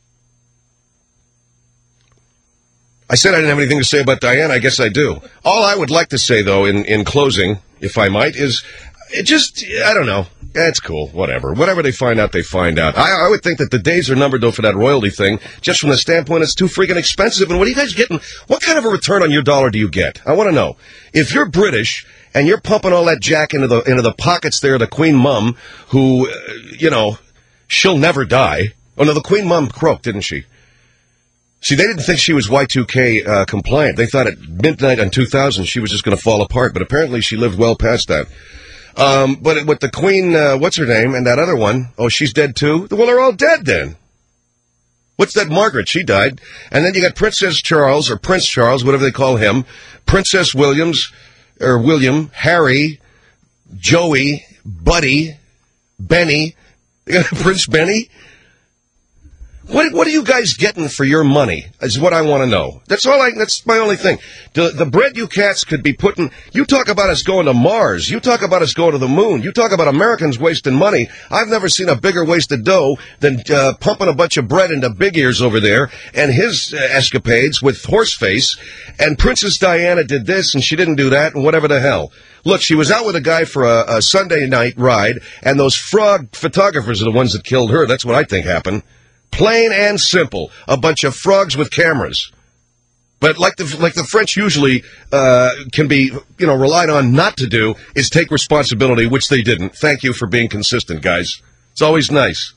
I said I didn't have anything to say about Diana. I guess I do. All I would like to say, though, in closing, if I might, is I don't know. It's cool. Whatever. Whatever they find out, they find out. I would think that the days are numbered, though, for that royalty thing, just from the standpoint it's too freaking expensive. And what are you guys getting? What kind of a return on your dollar do you get? I want to know. If you're British and you're pumping all that jack into the pockets there of the Queen Mum, who, she'll never die. Oh, no, the Queen Mum croaked, didn't she? See, they didn't think she was Y2K compliant. They thought at midnight on 2000 she was just going to fall apart, but apparently she lived well past that. But with the Queen, what's her name, and that other one, she's dead too? Well, they're all dead then. What's that Margaret? She died. And then you got Princess Charles, or Prince Charles, whatever they call him, Princess William, Harry, Joey, Buddy, Benny, Prince Benny. What are you guys getting for your money is what I want to know. That's my only thing. The bread you cats could be putting, you talk about us going to Mars. You talk about us going to the moon. You talk about Americans wasting money. I've never seen a bigger waste of dough than pumping a bunch of bread into Big Ears over there and his escapades with Horseface. And Princess Diana did this and she didn't do that and whatever the hell. Look, she was out with a guy for a Sunday night ride, and those frog photographers are the ones that killed her. That's what I think happened. Plain and simple. A bunch of frogs with cameras. But like the French usually can be, relied on not to do, is take responsibility, which they didn't. Thank you for being consistent, guys. It's always nice.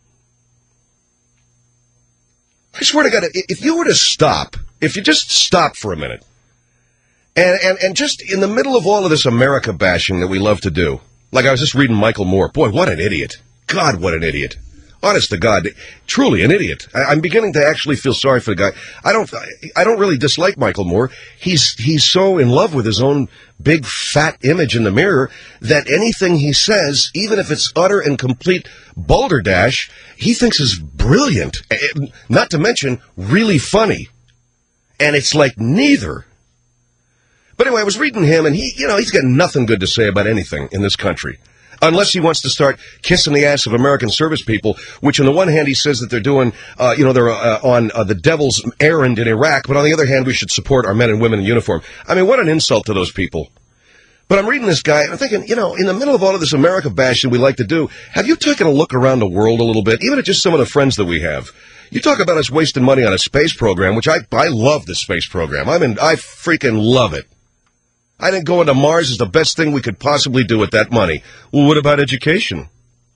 I swear to God, if you just stop for a minute, and just in the middle of all of this America bashing that we love to do, like I was just reading Michael Moore. Boy, what an idiot. God, what an idiot. Honest to God, truly an idiot. I'm beginning to actually feel sorry for the guy. I don't really dislike Michael Moore. He's so in love with his own big fat image in the mirror that anything he says, even if it's utter and complete balderdash, he thinks is brilliant. Not to mention really funny. And it's like neither. But anyway, I was reading him, and he's got nothing good to say about anything in this country. Unless he wants to start kissing the ass of American service people, which on the one hand he says that they're doing, they're on the devil's errand in Iraq, but on the other hand we should support our men and women in uniform. I mean, what an insult to those people. But I'm reading this guy, and I'm thinking, in the middle of all of this America bashing we like to do, have you taken a look around the world a little bit, even at just some of the friends that we have? You talk about us wasting money on a space program, which I love the space program. I freaking love it. I think going to Mars is the best thing we could possibly do with that money. Well, what about education?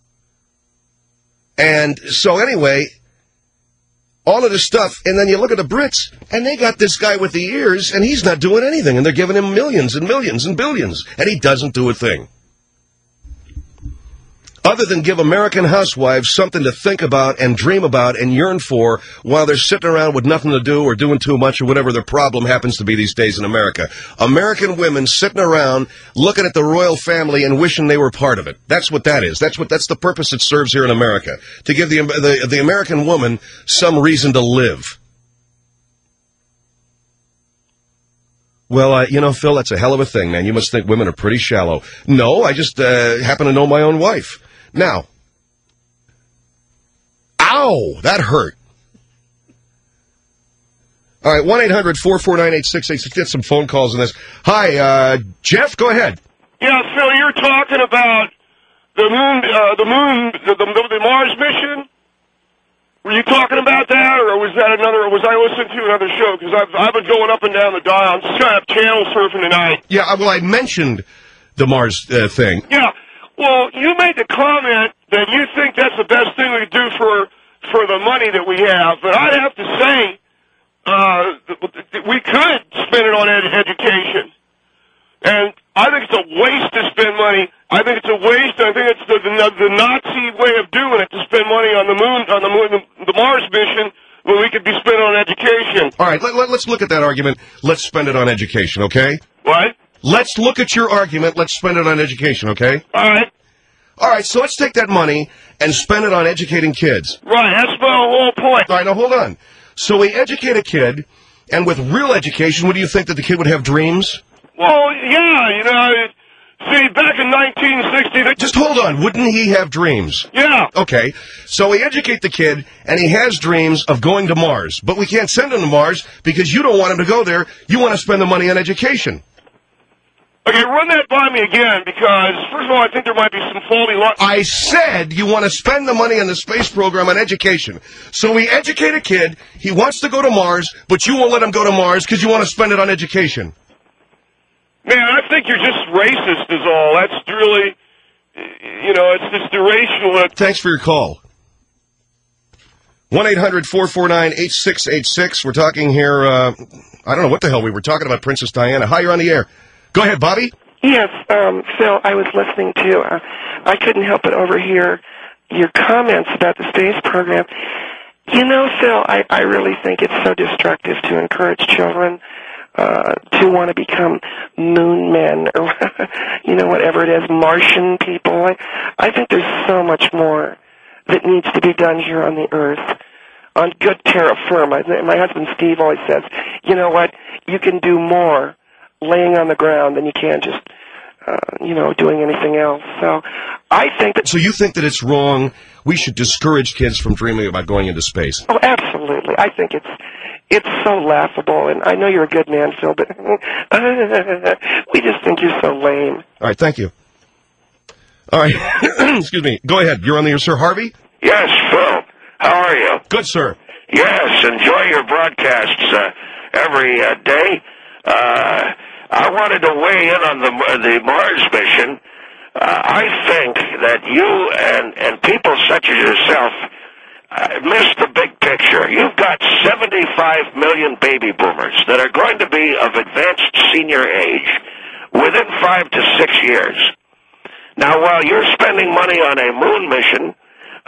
And so anyway, all of this stuff, and then you look at the Brits, and they got this guy with the ears, and he's not doing anything, and they're giving him millions and millions and billions, and he doesn't do a thing. Other than give American housewives something to think about and dream about and yearn for while they're sitting around with nothing to do or doing too much or whatever their problem happens to be these days in America. American women sitting around looking at the royal family and wishing they were part of it. That's what that is. That's the purpose it serves here in America, to give the American woman some reason to live. Well, Phil, that's a hell of a thing, man. You must think women are pretty shallow. No, I just happen to know my own wife. Now, ow, that hurt. All right, 1-800-449-8686. Get some phone calls on this. Hi, Jeff, go ahead. Yeah, Phil, you're talking about the Mars mission. Were you talking about that, or was I listening to another show? Because I've been going up and down the dial. I'm just kind of channel surfing tonight. Yeah, well, I mentioned the Mars thing. Yeah. Well, you made the comment that you think that's the best thing we could do for the money that we have, but I'd have to say we could spend it on education, and I think it's a waste to spend money. I think it's a waste. I think it's the Nazi way of doing it, to spend money on the Mars mission, when we could be spent on education. All right, let's look at that argument. Let's spend it on education, okay? What? Let's look at your argument. Let's spend it on education, okay? All right. All right, so let's take that money and spend it on educating kids. Right, that's my whole point. All right, now hold on. So we educate a kid, and with real education, what do you think, that the kid would have dreams? Well, yeah, see, back in 1960... Just hold on. Wouldn't he have dreams? Yeah. Okay, so we educate the kid, and he has dreams of going to Mars. But we can't send him to Mars because you don't want him to go there. You want to spend the money on education. Okay, run that by me again, because, first of all, I think there might be some faulty... I said you want to spend the money on the space program on education. So we educate a kid, he wants to go to Mars, but you won't let him go to Mars because you want to spend it on education. Man, I think you're just racist is all. That's really, it's just irrational. Thanks for your call. 1-800-449-8686. We're talking here, I don't know what the hell we were talking about, Princess Diana. Hi, you're on the air. Go ahead, Bobby. Yes, Phil, I was listening to, I couldn't help but overhear your comments about the space program. Phil, I really think it's so destructive to encourage children to want to become moon men or, whatever it is, Martian people. I think there's so much more that needs to be done here on the Earth, on good terra firma. My husband Steve always says, you know what, you can do more laying on the ground than you can just, doing anything else. So I think that... So you think that it's wrong, we should discourage kids from dreaming about going into space? Oh, absolutely. I think it's so laughable, and I know you're a good man, Phil, but we just think you're so lame. All right, thank you. All right, excuse me. Go ahead. You're on the air, Sir Harvey? Yes, Phil. How are you? Good, sir. Yes, enjoy your broadcasts every day. I wanted to weigh in on the Mars mission. I think that you and people such as yourself missed the big picture. You've got 75 million baby boomers that are going to be of advanced senior age within 5 to 6 years. Now, while you're spending money on a moon mission,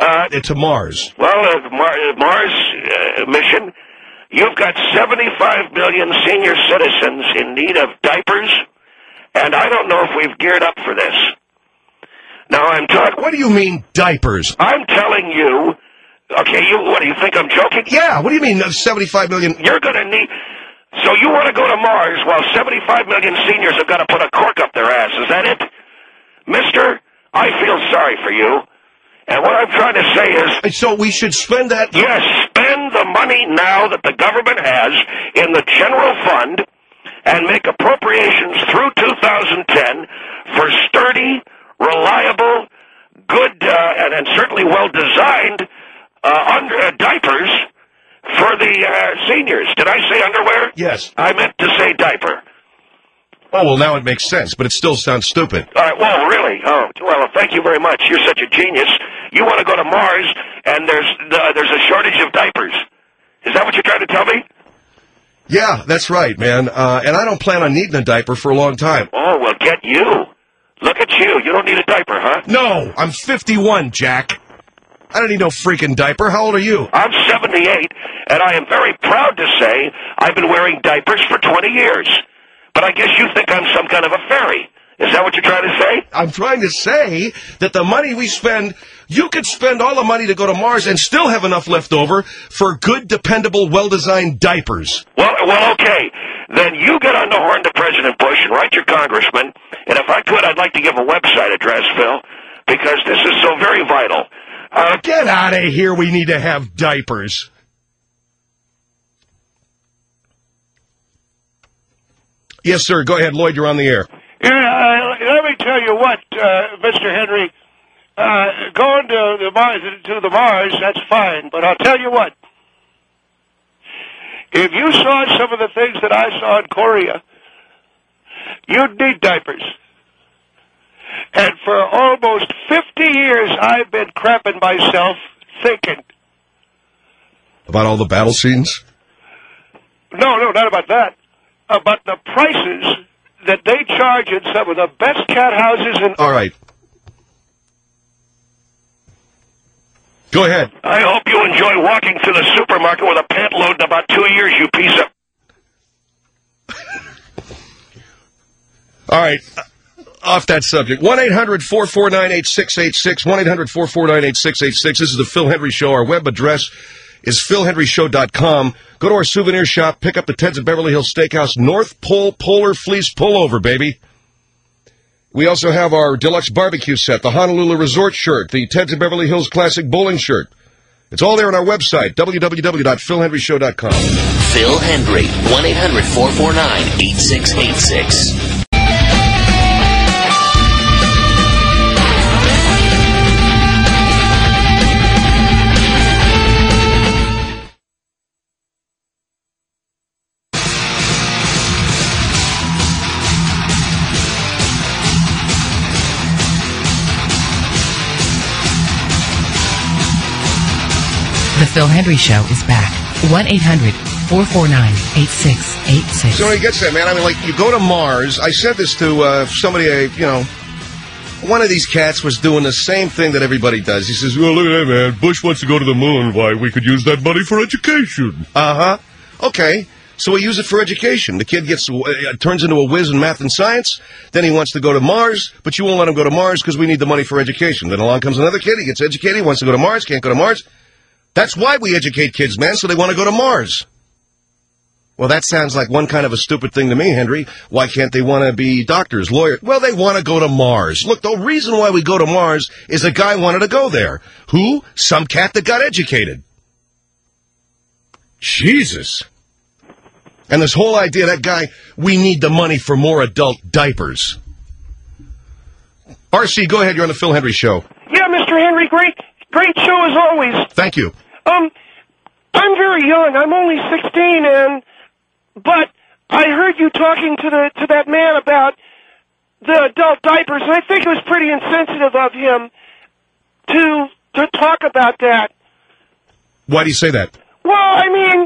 To Mars. Well, Mars mission, you've got 75 million senior citizens in need of diapers, and I don't know if we've geared up for this. Now, I'm talking... What do you mean, diapers? I'm telling you... Okay, what, do you think I'm joking? Yeah, what do you mean, 75 million... You're going to need... So you want to go to Mars while 75 million seniors have got to put a cork up their ass, is that it? Mister, I feel sorry for you. And what I'm trying to say is... So we should spend that... Yes, spend the money now that the government has in the general fund and make appropriations through 2010 for sturdy, reliable, good, and certainly well-designed diapers for the seniors. Did I say underwear? Yes. I meant to say diaper. Oh, well, now it makes sense, but it still sounds stupid. All right, well, really? Oh, well, thank you very much. You're such a genius. You want to go to Mars, and there's a shortage of diapers. Is that what you're trying to tell me? Yeah, that's right, man. And I don't plan on needing a diaper for a long time. Oh, well, get you. Look at you. You don't need a diaper, huh? No, I'm 51, Jack. I don't need no freaking diaper. How old are you? I'm 78, and I am very proud to say I've been wearing diapers for 20 years. But I guess you think I'm some kind of a fairy. Is that what you're trying to say? I'm trying to say that the money we spend, you could spend all the money to go to Mars and still have enough left over for good, dependable, well-designed diapers. Well, okay. Then you get on the horn to President Bush and write your congressman. And if I could, I'd like to give a website address, Phil, because this is so very vital. Get out of here. We need to have diapers. Yes, sir. Go ahead, Lloyd. You're on the air. Yeah, let me tell you what, Mr. Henry. Going to the Mars, that's fine. But I'll tell you what. If you saw some of the things that I saw in Korea, you'd need diapers. And for almost 50 years, I've been crapping myself thinking. About all the battle scenes? No, not about that. About the prices that they charge in some of the best cat houses in... All right. Go ahead. I hope you enjoy walking through the supermarket with a pant load in about 2 years, you piece of... All right. Off that subject. 1-800-449-8686. 1-800-449-8686. This is the Phil Hendry Show. Our web address is philhendryshow.com. Go to our souvenir shop. Pick up the Ted's of Beverly Hills Steakhouse North Pole Polar Fleece Pullover, baby. We also have our deluxe barbecue set, the Honolulu Resort shirt, the Ted's of Beverly Hills Classic Bowling shirt. It's all there on our website, www.philhendryshow.com. Phil Hendry, 1-800-449-8686. The Phil Hendry Show is back. 1-800-449-8686. So he gets that, man. I mean, like, you go to Mars. I said this to somebody, one of these cats was doing the same thing that everybody does. He says, well, look at that, man. Bush wants to go to the moon. Why, we could use that money for education. Uh-huh. Okay. So we use it for education. The kid turns into a whiz in math and science. Then he wants to go to Mars, but you won't let him go to Mars because we need the money for education. Then along comes another kid. He gets educated. He wants to go to Mars. Can't go to Mars. That's why we educate kids, man, so they want to go to Mars. Well, that sounds like one kind of a stupid thing to me, Henry. Why can't they want to be doctors, lawyers? Well, they want to go to Mars. Look, the reason why we go to Mars is a guy wanted to go there. Who? Some cat that got educated. Jesus. And this whole idea, that guy, we need the money for more adult diapers. R.C., go ahead. You're on the Phil Hendry Show. Yeah, Mr. Henry, great show as always. Thank you. I'm very young. I'm only 16, but I heard you talking to that man about the adult diapers, and I think it was pretty insensitive of him to talk about that. Why do you say that? Well, I mean,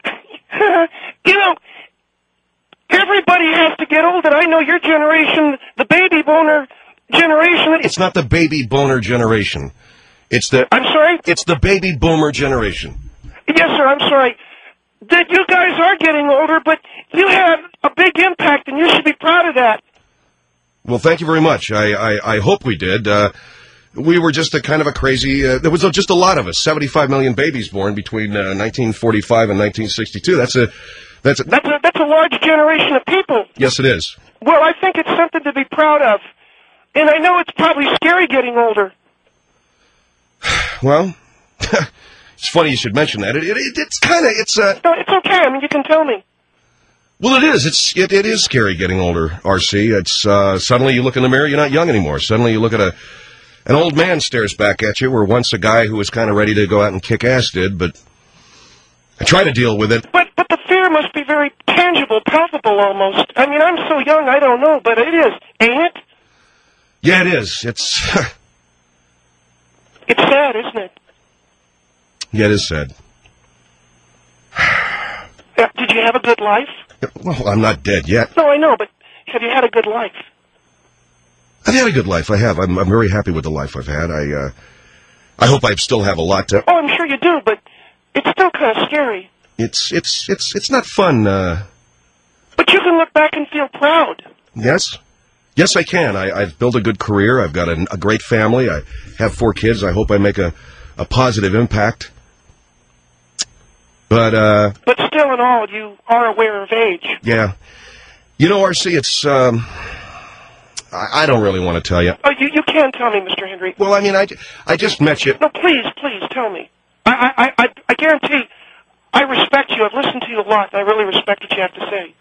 everybody has to get old, and I know your generation, the baby boomer generation. It's not the baby boner generation. I'm sorry? It's the baby boomer generation. Yes, sir, I'm sorry. That you guys are getting older, but you have a big impact, and you should be proud of that. Well, thank you very much. I hope we did. We were just a kind of a crazy... there was just a lot of us. 75 million babies born between 1945 and 1962. That's a large generation of people. Yes, it is. Well, I think it's something to be proud of. And I know it's probably scary getting older. Well, it's funny you should mention that. It's kind of... No, it's okay. I mean, you can tell me. Well, it is. It is scary getting older, RC. It's suddenly you look in the mirror, you're not young anymore. Suddenly you look at an old man stares back at you, where once a guy who was kind of ready to go out and kick ass did, but I try to deal with it. But the fear must be very tangible, palpable almost. I mean, I'm so young, I don't know, but it is, ain't it? Yeah, it is. It's sad, isn't it? Yeah, it is sad. Did you have a good life? Well, I'm not dead yet. No, I know, but have you had a good life? I've had a good life. I have. I'm very happy with the life I've had. I hope I still have a lot to... Oh, I'm sure you do, but it's still kind of scary. It's not fun. But you can look back and feel proud. Yes? Yes, I can. I've built a good career. I've got a great family. I have 4 kids. I hope I make a positive impact. But still in all, you are aware of age. Yeah. You know, RC, it's... I don't really want to tell you. Oh, you can tell me, Mr. Henry. Well, I mean, I just met you. No, please tell me. I guarantee I respect you. I've listened to you a lot. I really respect what you have to say.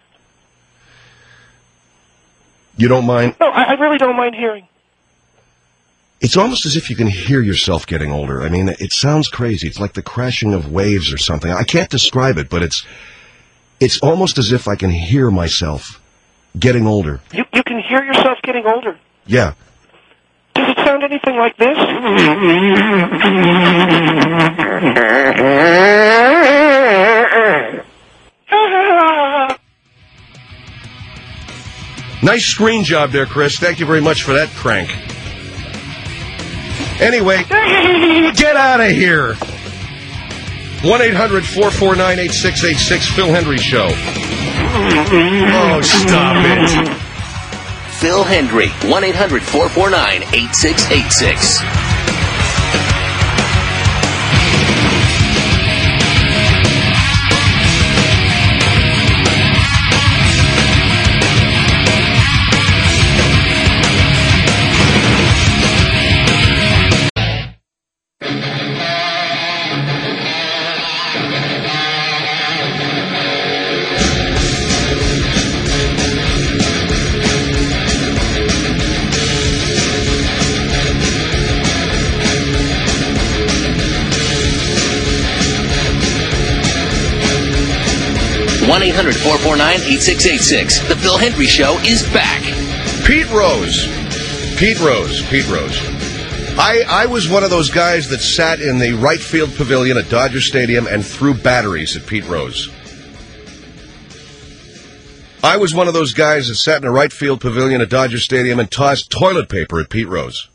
You don't mind? No, I really don't mind hearing. It's almost as if you can hear yourself getting older. I mean, it sounds crazy. It's like the crashing of waves or something. I can't describe it, but it's almost as if I can hear myself getting older. You can hear yourself getting older? Yeah. Does it sound anything like this? Nice screen job there, Chris. Thank you very much for that crank. Anyway, get out of here. 1-800-449-8686, Phil Hendry Show. Oh, stop it. Phil Hendry, 1-800-449-8686. 1-800-449-8686. The Phil Hendry Show is back. Pete Rose. I was one of those guys that sat in the right field pavilion at Dodger Stadium and threw batteries at Pete Rose. I was one of those guys that sat in the right field pavilion at Dodger Stadium and tossed toilet paper at Pete Rose.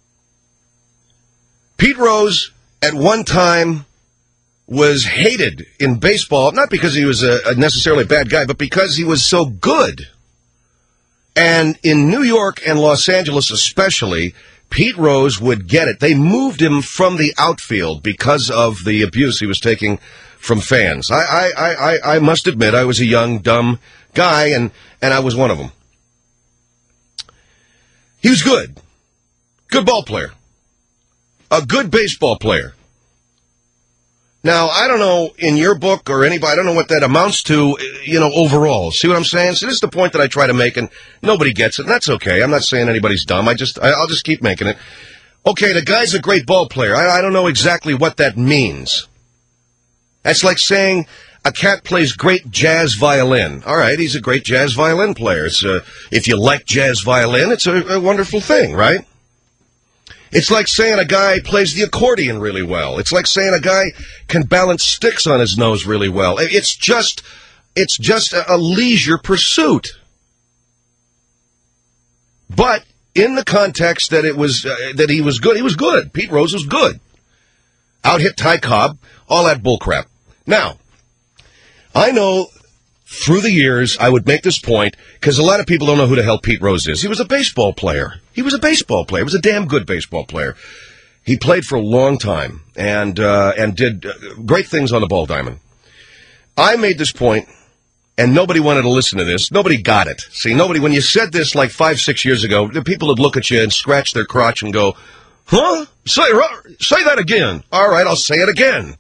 Pete Rose, at one time, was hated in baseball, not because he was a necessarily bad guy, but because he was so good. And in New York and Los Angeles especially, Pete Rose would get it. They moved him from the outfield because of the abuse he was taking from fans. I must admit, I was a young, dumb guy, and I was one of them. He was good. Good ball player. A good baseball player. Now, I don't know, in your book or anybody, I don't know what that amounts to, overall. See what I'm saying? So this is the point that I try to make, and nobody gets it, and that's okay. I'm not saying anybody's dumb. I'll just keep making it. Okay, the guy's a great ball player. I don't know exactly what that means. That's like saying a cat plays great jazz violin. All right, he's a great jazz violin player. If you like jazz violin, it's a wonderful thing, right? It's like saying a guy plays the accordion really well. It's like saying a guy can balance sticks on his nose really well. It's just a leisure pursuit. But in the context that that he was good, Pete Rose was good. out-hit Ty Cobb, all that bullcrap. Now, I know through the years I would make this point because a lot of people don't know who the hell Pete Rose is. He was a baseball player. He was a damn good baseball player. He played for a long time and did great things on the ball diamond. I made this point, and nobody wanted to listen to this. Nobody got it. See, when you said this like 5-6 years ago, the people would look at you and scratch their crotch and go, huh? Say that again. All right, I'll say it again.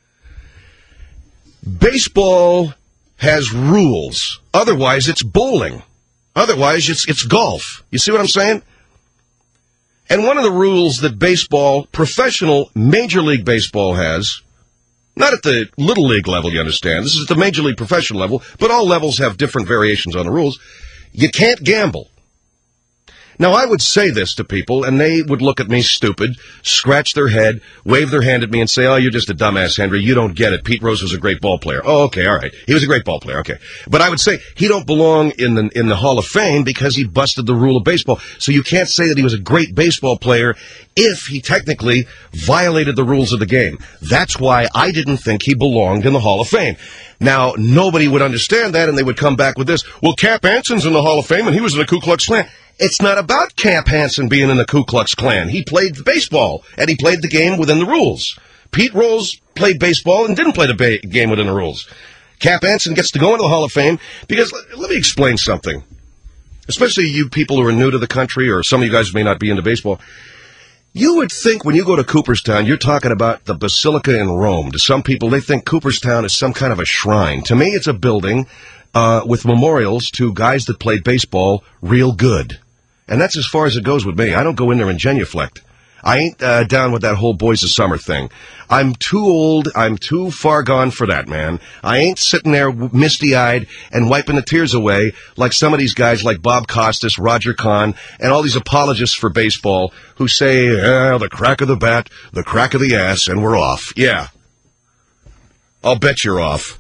Baseball has rules. Otherwise, it's bowling. Otherwise, it's golf. You see what I'm saying? And one of the rules that baseball, professional Major League Baseball has, not at the Little League level, you understand. This is at the Major League professional level, but all levels have different variations on the rules. You can't gamble. Now, I would say this to people, and they would look at me stupid, scratch their head, wave their hand at me, and say, oh, you're just a dumbass, Henry. You don't get it. Pete Rose was a great ball player. Oh, okay, all right. He was a great ball player, okay. But I would say he don't belong in the Hall of Fame because he busted the rule of baseball. So you can't say that he was a great baseball player if he technically violated the rules of the game. That's why I didn't think he belonged in the Hall of Fame. Now, nobody would understand that, and they would come back with this. Well, Cap Anson's in the Hall of Fame, and he was in the Ku Klux Klan. It's not about Cap Hansen being in the Ku Klux Klan. He played baseball, and he played the game within the rules. Pete Rose played baseball and didn't play the game within the rules. Cap Hansen gets to go into the Hall of Fame because, let me explain something, especially you people who are new to the country, or some of you guys may not be into baseball. You would think when you go to Cooperstown, you're talking about the Basilica in Rome. To some people, they think Cooperstown is some kind of a shrine. To me, it's a building with memorials to guys that played baseball real good. And that's as far as it goes with me. I don't go in there and genuflect. I ain't down with that whole Boys of Summer thing. I'm too old. I'm too far gone for that, man. I ain't sitting there misty-eyed and wiping the tears away like some of these guys like Bob Costas, Roger Kahn, and all these apologists for baseball who say, the crack of the bat, the crack of the ass, and we're off. Yeah. I'll bet you're off.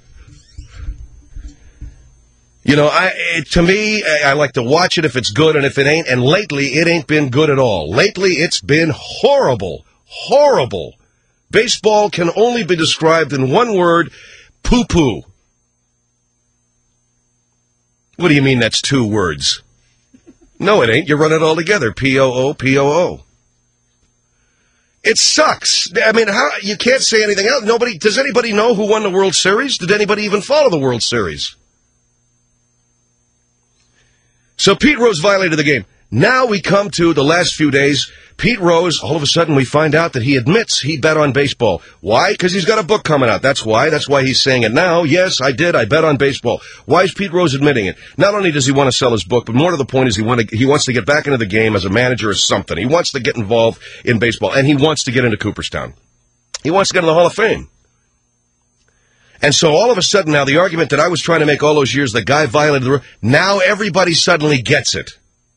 You know, to me, I like to watch it if it's good and if it ain't. And lately, it ain't been good at all. Lately, it's been horrible. Horrible. Baseball can only be described in one word, poo-poo. What do you mean that's 2 words? No, it ain't. You run it all together. P-O-O, P-O-O. It sucks. I mean, you can't say anything else. Does anybody know who won the World Series? Did anybody even follow the World Series? So Pete Rose violated the game. Now we come to the last few days. Pete Rose, all of a sudden we find out that he admits he bet on baseball. Why? Because he's got a book coming out. That's why. That's why he's saying it now. Yes, I did. I bet on baseball. Why is Pete Rose admitting it? Not only does he want to sell his book, but more to the point is he wants to get back into the game as a manager or something. He wants to get involved in baseball, and he wants to get into Cooperstown. He wants to get in the Hall of Fame. And so all of a sudden now the argument that I was trying to make all those years, the guy violated the rule, now everybody suddenly gets it.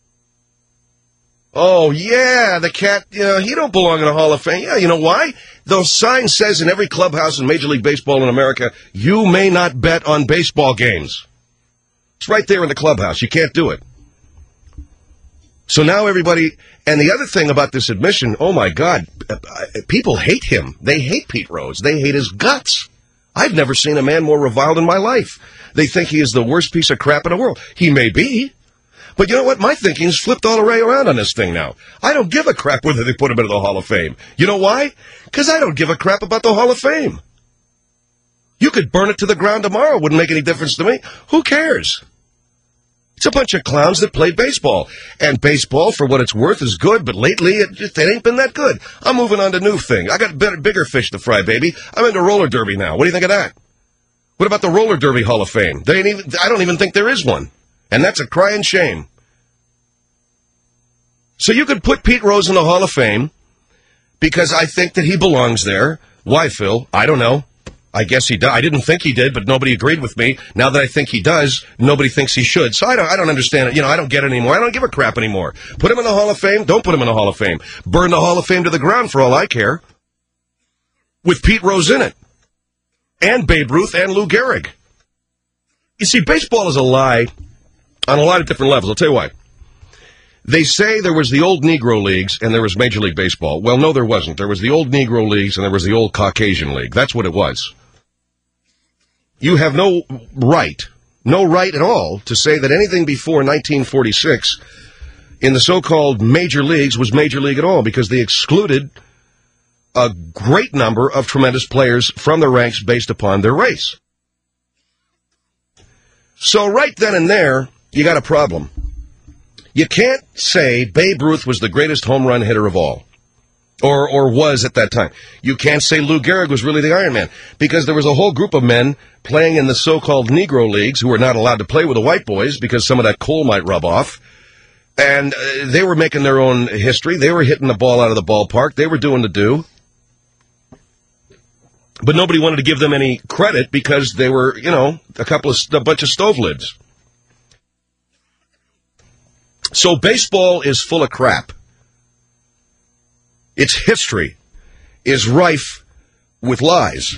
Oh, yeah, the cat, he don't belong in the Hall of Fame. Yeah, you know why? The sign says in every clubhouse in Major League Baseball in America, you may not bet on baseball games. It's right there in the clubhouse. You can't do it. So now everybody, and the other thing about this admission, oh my God, people hate him. They hate Pete Rose. They hate his guts. I've never seen a man more reviled in my life. They think he is the worst piece of crap in the world. He may be. But you know what? My thinking's flipped all the way around on this thing now. I don't give a crap whether they put him into the Hall of Fame. You know why? Because I don't give a crap about the Hall of Fame. You could burn it to the ground tomorrow. Wouldn't make any difference to me. Who cares? It's a bunch of clowns that play baseball. And baseball, for what it's worth, is good, but lately it ain't been that good. I'm moving on to new thing. I got bigger fish to fry, baby. I'm into roller derby now. What do you think of that? What about the roller derby Hall of Fame? I don't even think there is one. And that's a crying shame. So you could put Pete Rose in the Hall of Fame because I think that he belongs there. Why, Phil? I don't know. I guess he does. I didn't think he did, but nobody agreed with me. Now that I think he does, nobody thinks he should. So I don't understand it. I don't get it anymore. I don't give a crap anymore. Put him in the Hall of Fame. Don't put him in the Hall of Fame. Burn the Hall of Fame to the ground for all I care. With Pete Rose in it. And Babe Ruth and Lou Gehrig. You see, baseball is a lie on a lot of different levels. I'll tell you why. They say there was the old Negro Leagues and there was Major League Baseball. Well, no, there wasn't. There was the old Negro Leagues and there was the old Caucasian League. That's what it was. You have no right at all to say that anything before 1946 in the so-called Major Leagues was Major League at all, because they excluded a great number of tremendous players from their ranks based upon their race. So right then and there, you got a problem. You can't say Babe Ruth was the greatest home run hitter of all, or was at that time. You can't say Lou Gehrig was really the Iron Man, because there was a whole group of men playing in the so-called Negro Leagues who were not allowed to play with the white boys because some of that coal might rub off, and they were making their own history. They were hitting the ball out of the ballpark. They were doing the do. But nobody wanted to give them any credit because they were, a bunch of stove lids. So baseball is full of crap. Its history is rife with lies.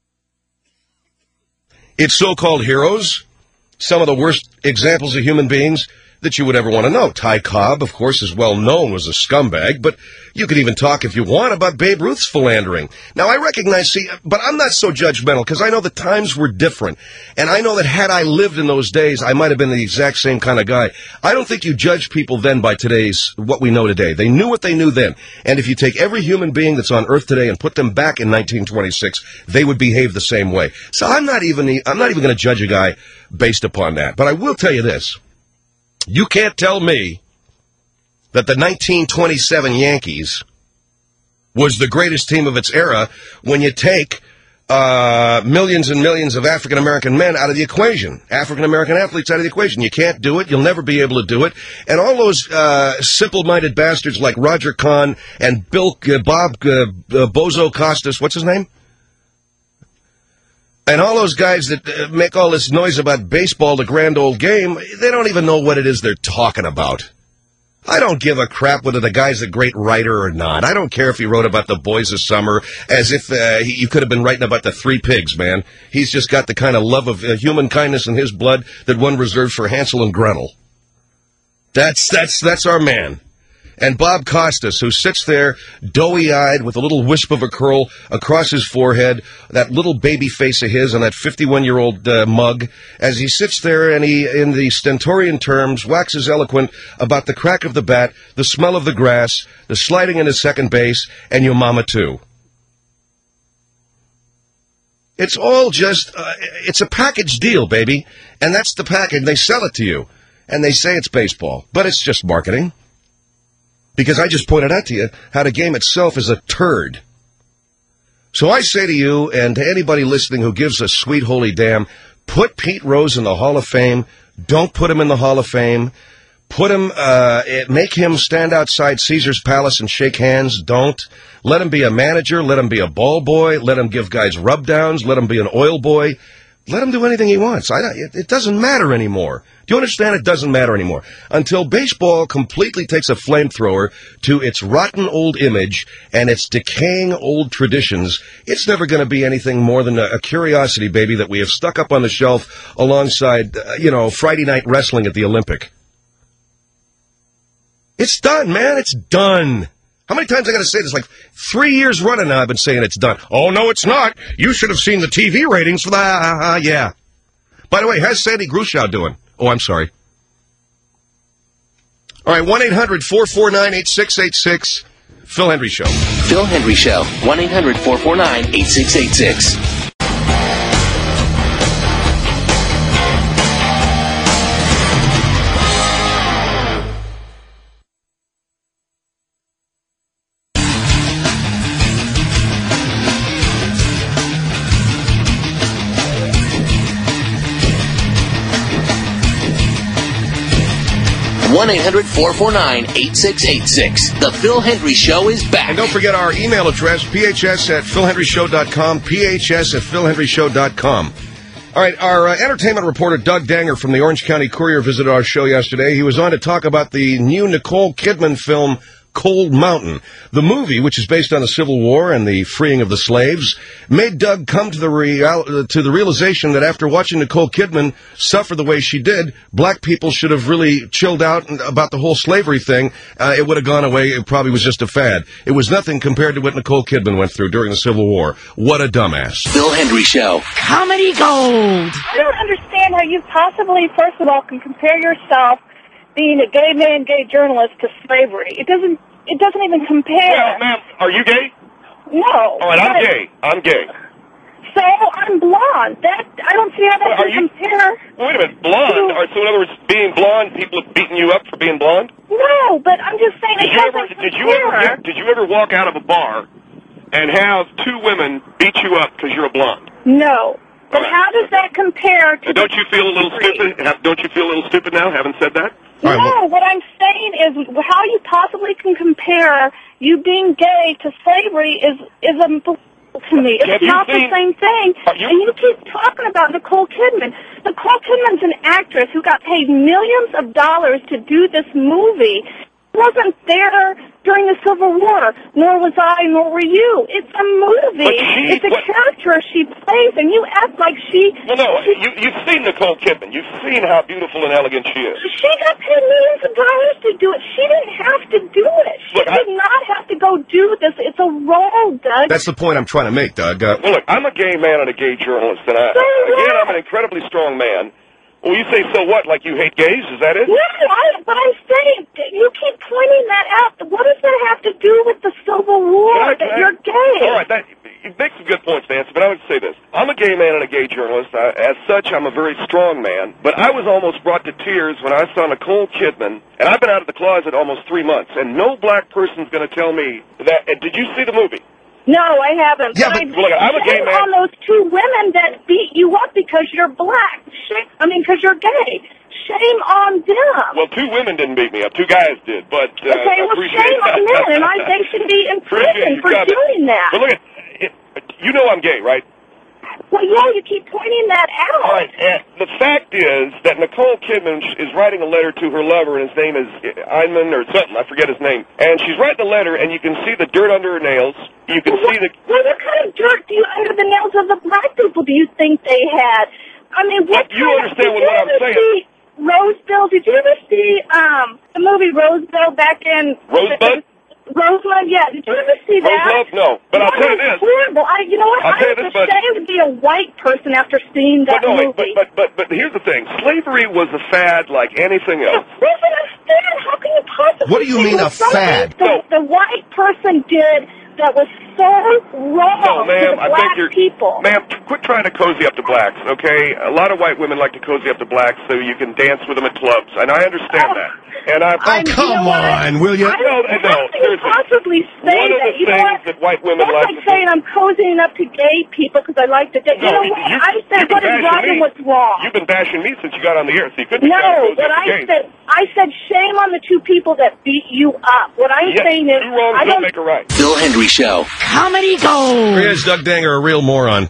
Its so-called heroes, some of the worst examples of human beings that you would ever want to know. Ty Cobb, of course, is well known as a scumbag, but you could even talk, if you want, about Babe Ruth's philandering. Now, I recognize, but I'm not so judgmental, because I know the times were different, and I know that had I lived in those days, I might have been the exact same kind of guy. I don't think you judge people then by what we know today. They knew what they knew then, and if you take every human being that's on Earth today and put them back in 1926, they would behave the same way. So I'm not even going to judge a guy based upon that, but I will tell you this. You can't tell me that the 1927 Yankees was the greatest team of its era when you take millions and millions of African-American men out of the equation, African-American athletes out of the equation. You can't do it. You'll never be able to do it. And all those simple-minded bastards like Roger Kahn and Bob Bozo Costas, what's his name? And all those guys that make all this noise about baseball, the grand old game, they don't even know what it is they're talking about. I don't give a crap whether the guy's a great writer or not. I don't care if he wrote about the boys of summer as if you could have been writing about the Three Pigs, man. He's just got the kind of love of human kindness in his blood that one reserves for Hansel and Gretel. That's our man. And Bob Costas, who sits there doughy-eyed with a little wisp of a curl across his forehead, that little baby face of his on that 51-year-old mug, as he sits there and he, in the stentorian terms, waxes eloquent about the crack of the bat, the smell of the grass, the sliding into second base, and your mama, too. It's all just, it's a package deal, baby. And that's the package. They sell it to you. And they say it's baseball. But it's just marketing. Because I just pointed out to you how the game itself is a turd. So I say to you and to anybody listening who gives a sweet holy damn, put Pete Rose in the Hall of Fame. Don't put him in the Hall of Fame. Put him, make him stand outside Caesar's Palace and shake hands. Don't. Let him be a manager. Let him be a ball boy. Let him give guys rub downs. Let him be an oil boy. Let him do anything he wants. It doesn't matter anymore. Do you understand? It doesn't matter anymore. Until baseball completely takes a flamethrower to its rotten old image and its decaying old traditions, it's never going to be anything more than a curiosity, baby, that we have stuck up on the shelf alongside, Friday night wrestling at the Olympic. It's done, man. It's done. How many times I got to say this? Like 3 years running now I've been saying it's done. Oh, no, it's not. You should have seen the TV ratings for that. Yeah. By the way, how's Sandy Gruschow doing? Oh, I'm sorry. All right, 1-800-449-8686. Phil Hendry Show. Phil Hendry Show. 1-800-449-8686. One 1-800-449-8686. The Phil Hendry Show is back. And don't forget our email address, phs@philhendryshow.com, phs@philhendryshow.com. All right, our entertainment reporter, Doug Danger from the Orange County Courier, visited our show yesterday. He was on to talk about the new Nicole Kidman film, Cold Mountain. The movie, which is based on the Civil War and the freeing of the slaves, made Doug come to the realization that after watching Nicole Kidman suffer the way she did, black people should have really chilled out about the whole slavery thing. It would have gone away. It probably was just a fad. It was nothing compared to what Nicole Kidman went through during the Civil War. What a dumbass. Bill Henry Show. Comedy Gold. I don't understand how you possibly, first of all, can compare yourself being a gay man, gay journalist to slavery. It doesn't even compare. Well, ma'am, are you gay? No. All right, I'm gay. I'm gay. So I'm blonde. I don't see how that can compare. Wait a minute, blonde? All right, so in other words, being blonde, people have beaten you up for being blonde? No, but I'm just saying Did you ever walk out of a bar and have two women beat you up because you're a blonde? No. But how does that compare to... Don't you feel a little stupid? Don't you feel a little stupid now, having said that? No, what I'm saying is how you possibly can compare you being gay to slavery is unbelievable to me. It's not the same thing. And you keep talking about Nicole Kidman. Nicole Kidman's an actress who got paid millions of dollars to do this movie. She wasn't there during the Civil War, nor was I, nor were you. It's a movie. It's a character she plays, and you act like she... Well, no, you've seen Nicole Kidman. You've seen how beautiful and elegant she is. She got paid millions of dollars to do it. She didn't have to do it. She did not have to go do this. It's a role, Doug. That's the point I'm trying to make, Doug. Well, look, I'm a gay man and a gay journalist, and I'm an incredibly strong man. Well, you say, so what, like you hate gays? Is that it? No, but I'm saying, you keep pointing that out. What does that have to do with the Civil War, that you're gay? All right, you make some good points, Nancy, but I would say this. I'm a gay man and a gay journalist. As such, I'm a very strong man. But I was almost brought to tears when I saw Nicole Kidman, and I've been out of the closet almost 3 months, and no black person's going to tell me that. Did you see the movie? No, I haven't. Yeah, but look, I'm a gay man. On those two women that beat you up because you're black. Because you're gay. Shame on them. Well, two women didn't beat me up. Two guys did, but okay, well, shame on them, and they should be in prison for doing that. But look you know I'm gay, right? Well, yeah, you keep pointing that out. All right, and the fact is that Nicole Kidman is writing a letter to her lover, and his name is Einman or something. I forget his name. And she's writing the letter, and you can see the dirt under her nails. You can see the... Well, what kind of dirt under the nails of the black people do you think they had? I mean, what you understand what I'm saying? Roseville, did you ever see the movie Roseville back in... Rosebud? Roseland, yeah. Did you ever see that? Roselove? No. But I'll tell you this. Horrible. You know what? I was ashamed to be a white person after seeing that movie. But here's the thing. Slavery was a fad like anything else. Listen, a fad? How can you possibly... What do you mean a fad? The white person did that was so wrong to the black people. Ma'am, quit trying to cozy up to blacks, okay? A lot of white women like to cozy up to blacks so you can dance with them at clubs, and I understand that. And come on, will you? No, seriously. Possibly say one of the things that white women like to saying I'm cozying up to gay people because I like to date. You know what? I said what is right and what's wrong. You've been bashing me since you got on the air, so you couldn't be but I said shame on the two people that beat you up. What I'm saying is two wrongs don't make a right. Bill Henry Show. Comedy Gold. Here's Doug Danger, a real moron.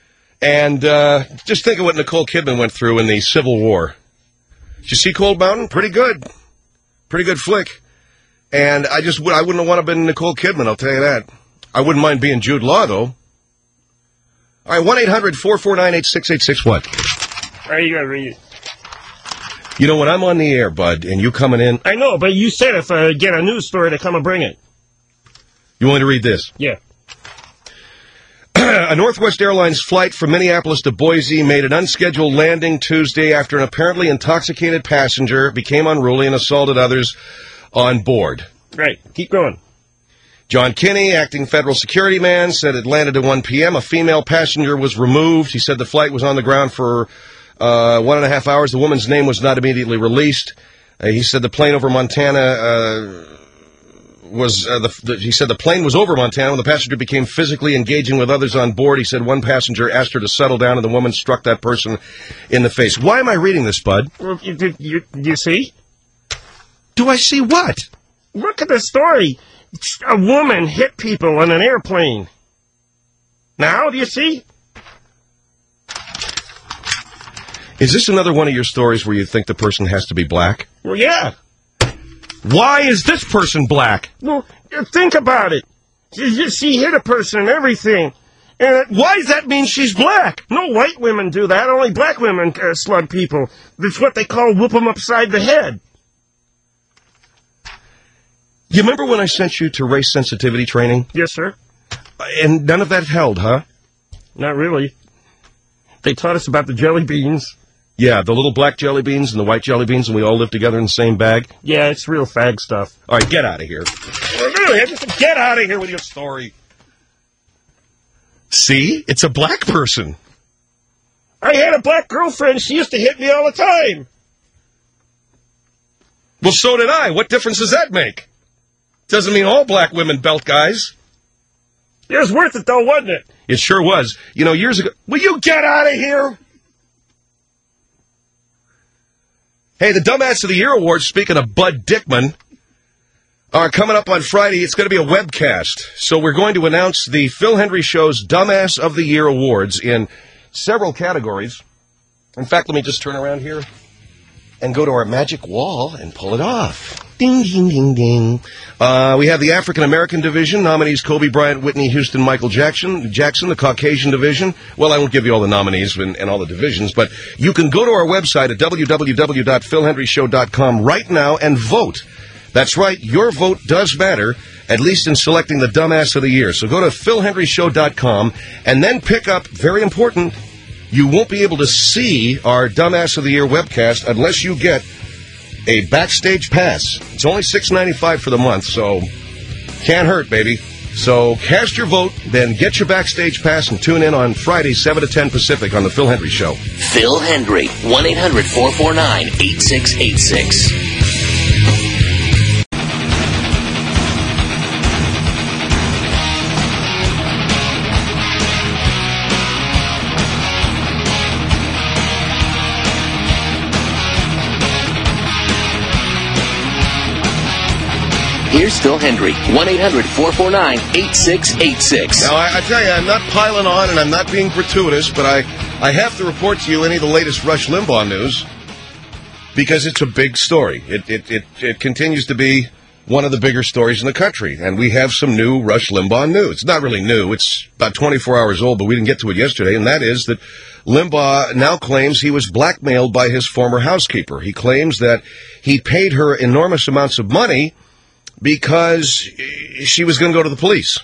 And just think of what Nicole Kidman went through in the Civil War. Did you see Cold Mountain? Pretty good. Pretty good flick. And I wouldn't want to have been Nicole Kidman, I'll tell you that. I wouldn't mind being Jude Law, though. All right, 1-800-449-8686, what? Are you going to read it? You know, when I'm on the air, bud, and you coming in... I know, but you said if I get a news story to come and bring it. You want me to read this? Yeah. A Northwest Airlines flight from Minneapolis to Boise made an unscheduled landing Tuesday after an apparently intoxicated passenger became unruly and assaulted others on board. Right. Keep going. John Kinney, acting federal security man, said it landed at 1 p.m. A female passenger was removed. He said the flight was on the ground for 1.5 hours. The woman's name was not immediately released. He said the plane over Montana... he said the plane was over Montana when the passenger became physically engaging with others on board. He said one passenger asked her to settle down, and the woman struck that person in the face. Why am I reading this, bud? Well, you see? Do I see what? Look at the story. A woman hit people on an airplane. Now, do you see? Is this another one of your stories where you think the person has to be black? Well, yeah. Why is this person black? Well, think about it. She hit a person and everything. And why does that mean she's black? No white women do that. Only black women slug people. That's what they call whoop 'em upside the head. You remember when I sent you to race sensitivity training? Yes, sir. And none of that held, huh? Not really. They taught us about the jelly beans. Yeah, the little black jelly beans and the white jelly beans, and we all live together in the same bag? Yeah, it's real fag stuff. All right, get out of here. Really, just get out of here with your story. See? It's a black person. I had a black girlfriend. She used to hit me all the time. Well, so did I. What difference does that make? Doesn't mean all black women belt guys. It was worth it, though, wasn't it? It sure was. You know, years ago... Will you get out of here? Hey, the Dumbass of the Year Awards, speaking of Bud Dickman, are coming up on Friday. It's going to be a webcast. So we're going to announce the Phil Hendrie Show's Dumbass of the Year Awards in several categories. In fact, let me just turn around here and go to our magic wall and pull it off. Ding, ding, ding, ding. We have the African-American division, nominees Kobe Bryant, Whitney Houston, Michael Jackson, the Caucasian division. Well, I won't give you all the nominees and all the divisions, but you can go to our website at www.philhendrieshow.com right now and vote. That's right, your vote does matter, at least in selecting the Dumbass of the Year. So go to philhendrieshow.com and then pick up, very important, you won't be able to see our Dumbass of the Year webcast unless you get a backstage pass. It's only $6.95 for the month, so can't hurt, baby. So cast your vote, then get your backstage pass and tune in on Friday, 7 to 10 Pacific on The Phil Hendrie Show. Phil Hendrie, 1-800-449-8686. Here's Phil Hendrie, 1-800-449-8686. Now, I tell you, I'm not piling on and I'm not being gratuitous, but I have to report to you any of the latest Rush Limbaugh news because it's a big story. It continues to be one of the bigger stories in the country, and we have some new Rush Limbaugh news. It's not really new. It's about 24 hours old, but we didn't get to it yesterday, and that is that Limbaugh now claims he was blackmailed by his former housekeeper. He claims that he paid her enormous amounts of money because she was going to go to the police.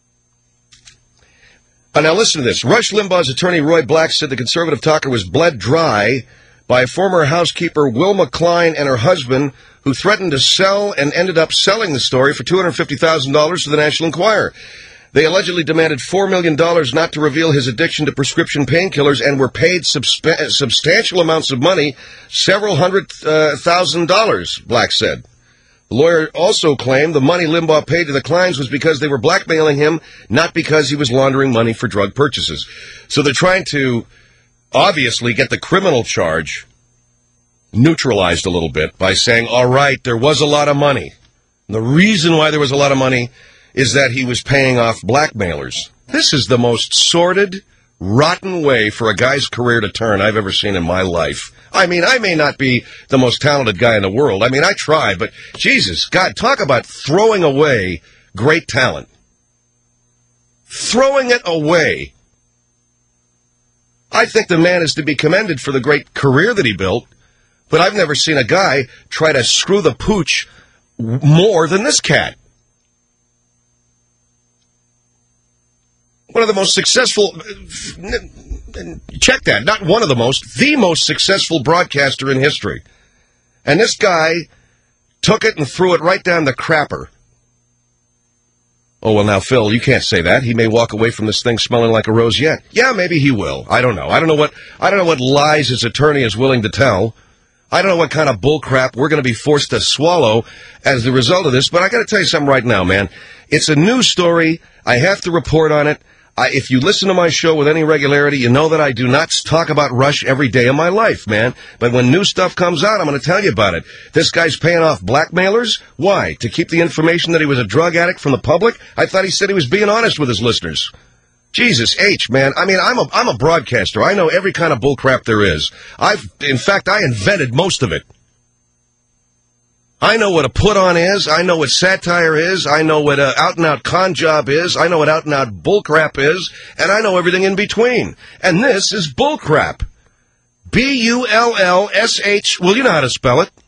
Now listen to this. Rush Limbaugh's attorney Roy Black said the conservative talker was bled dry by former housekeeper Wilma Klein and her husband, who threatened to sell and ended up selling the story for $250,000 to the National Enquirer. They allegedly demanded $4 million not to reveal his addiction to prescription painkillers and were paid substantial amounts of money, several $100,000, Black said. The lawyer also claimed the money Limbaugh paid to the Kleins was because they were blackmailing him, not because he was laundering money for drug purchases. So they're trying to obviously get the criminal charge neutralized a little bit by saying, all right, there was a lot of money. And the reason why there was a lot of money is that he was paying off blackmailers. This is the most sordid, rotten way for a guy's career to turn I've ever seen in my life. I mean, I may not be the most talented guy in the world. I mean, I try, but Jesus, God, talk about throwing away great talent. Throwing it away. I think the man is to be commended for the great career that he built, but I've never seen a guy try to screw the pooch more than this cat. One of the most successful, check that, not one of the most successful broadcaster in history. And this guy took it and threw it right down the crapper. Oh, well, now, Phil, you can't say that. He may walk away from this thing smelling like a rose yet. Yeah, maybe he will. I don't know. I don't know what lies his attorney is willing to tell. I don't know what kind of bullcrap we're going to be forced to swallow as the result of this, but I got to tell you something right now, man. It's a news story. I have to report on it. If you listen to my show with any regularity, you know that I do not talk about Rush every day of my life, man. But when new stuff comes out, I'm going to tell you about it. This guy's paying off blackmailers? Why? To keep the information that he was a drug addict from the public? I thought he said he was being honest with his listeners. Jesus H, man. I mean, I'm a broadcaster. I know every kind of bullcrap there is. In fact, I invented most of it. I know what a put-on is. I know what satire is. I know what an out-and-out con job is. I know what out-and-out bullcrap is. And I know everything in between. And this is bullcrap. B-U-L-L-S-H. Well, you know how to spell it.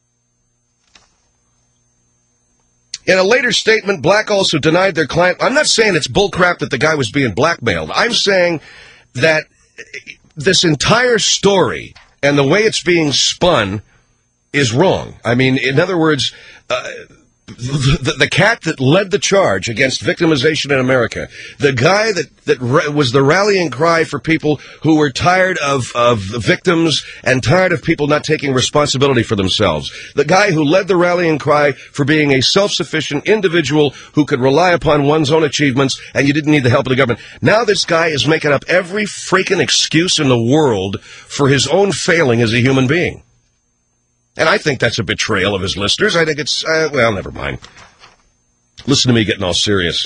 In a later statement, Black also denied their client. I'm not saying it's bullcrap that the guy was being blackmailed. I'm saying that this entire story and the way it's being spun is wrong. I mean, in other words, the cat that led the charge against victimization in America, the guy that was the rallying cry for people who were tired of victims and tired of people not taking responsibility for themselves, the guy who led the rallying cry for being a self-sufficient individual who could rely upon one's own achievements and you didn't need the help of the government. Now this guy is making up every freaking excuse in the world for his own failing as a human being. And I think that's a betrayal of his listeners. I think it's, well, never mind. Listen to me getting all serious.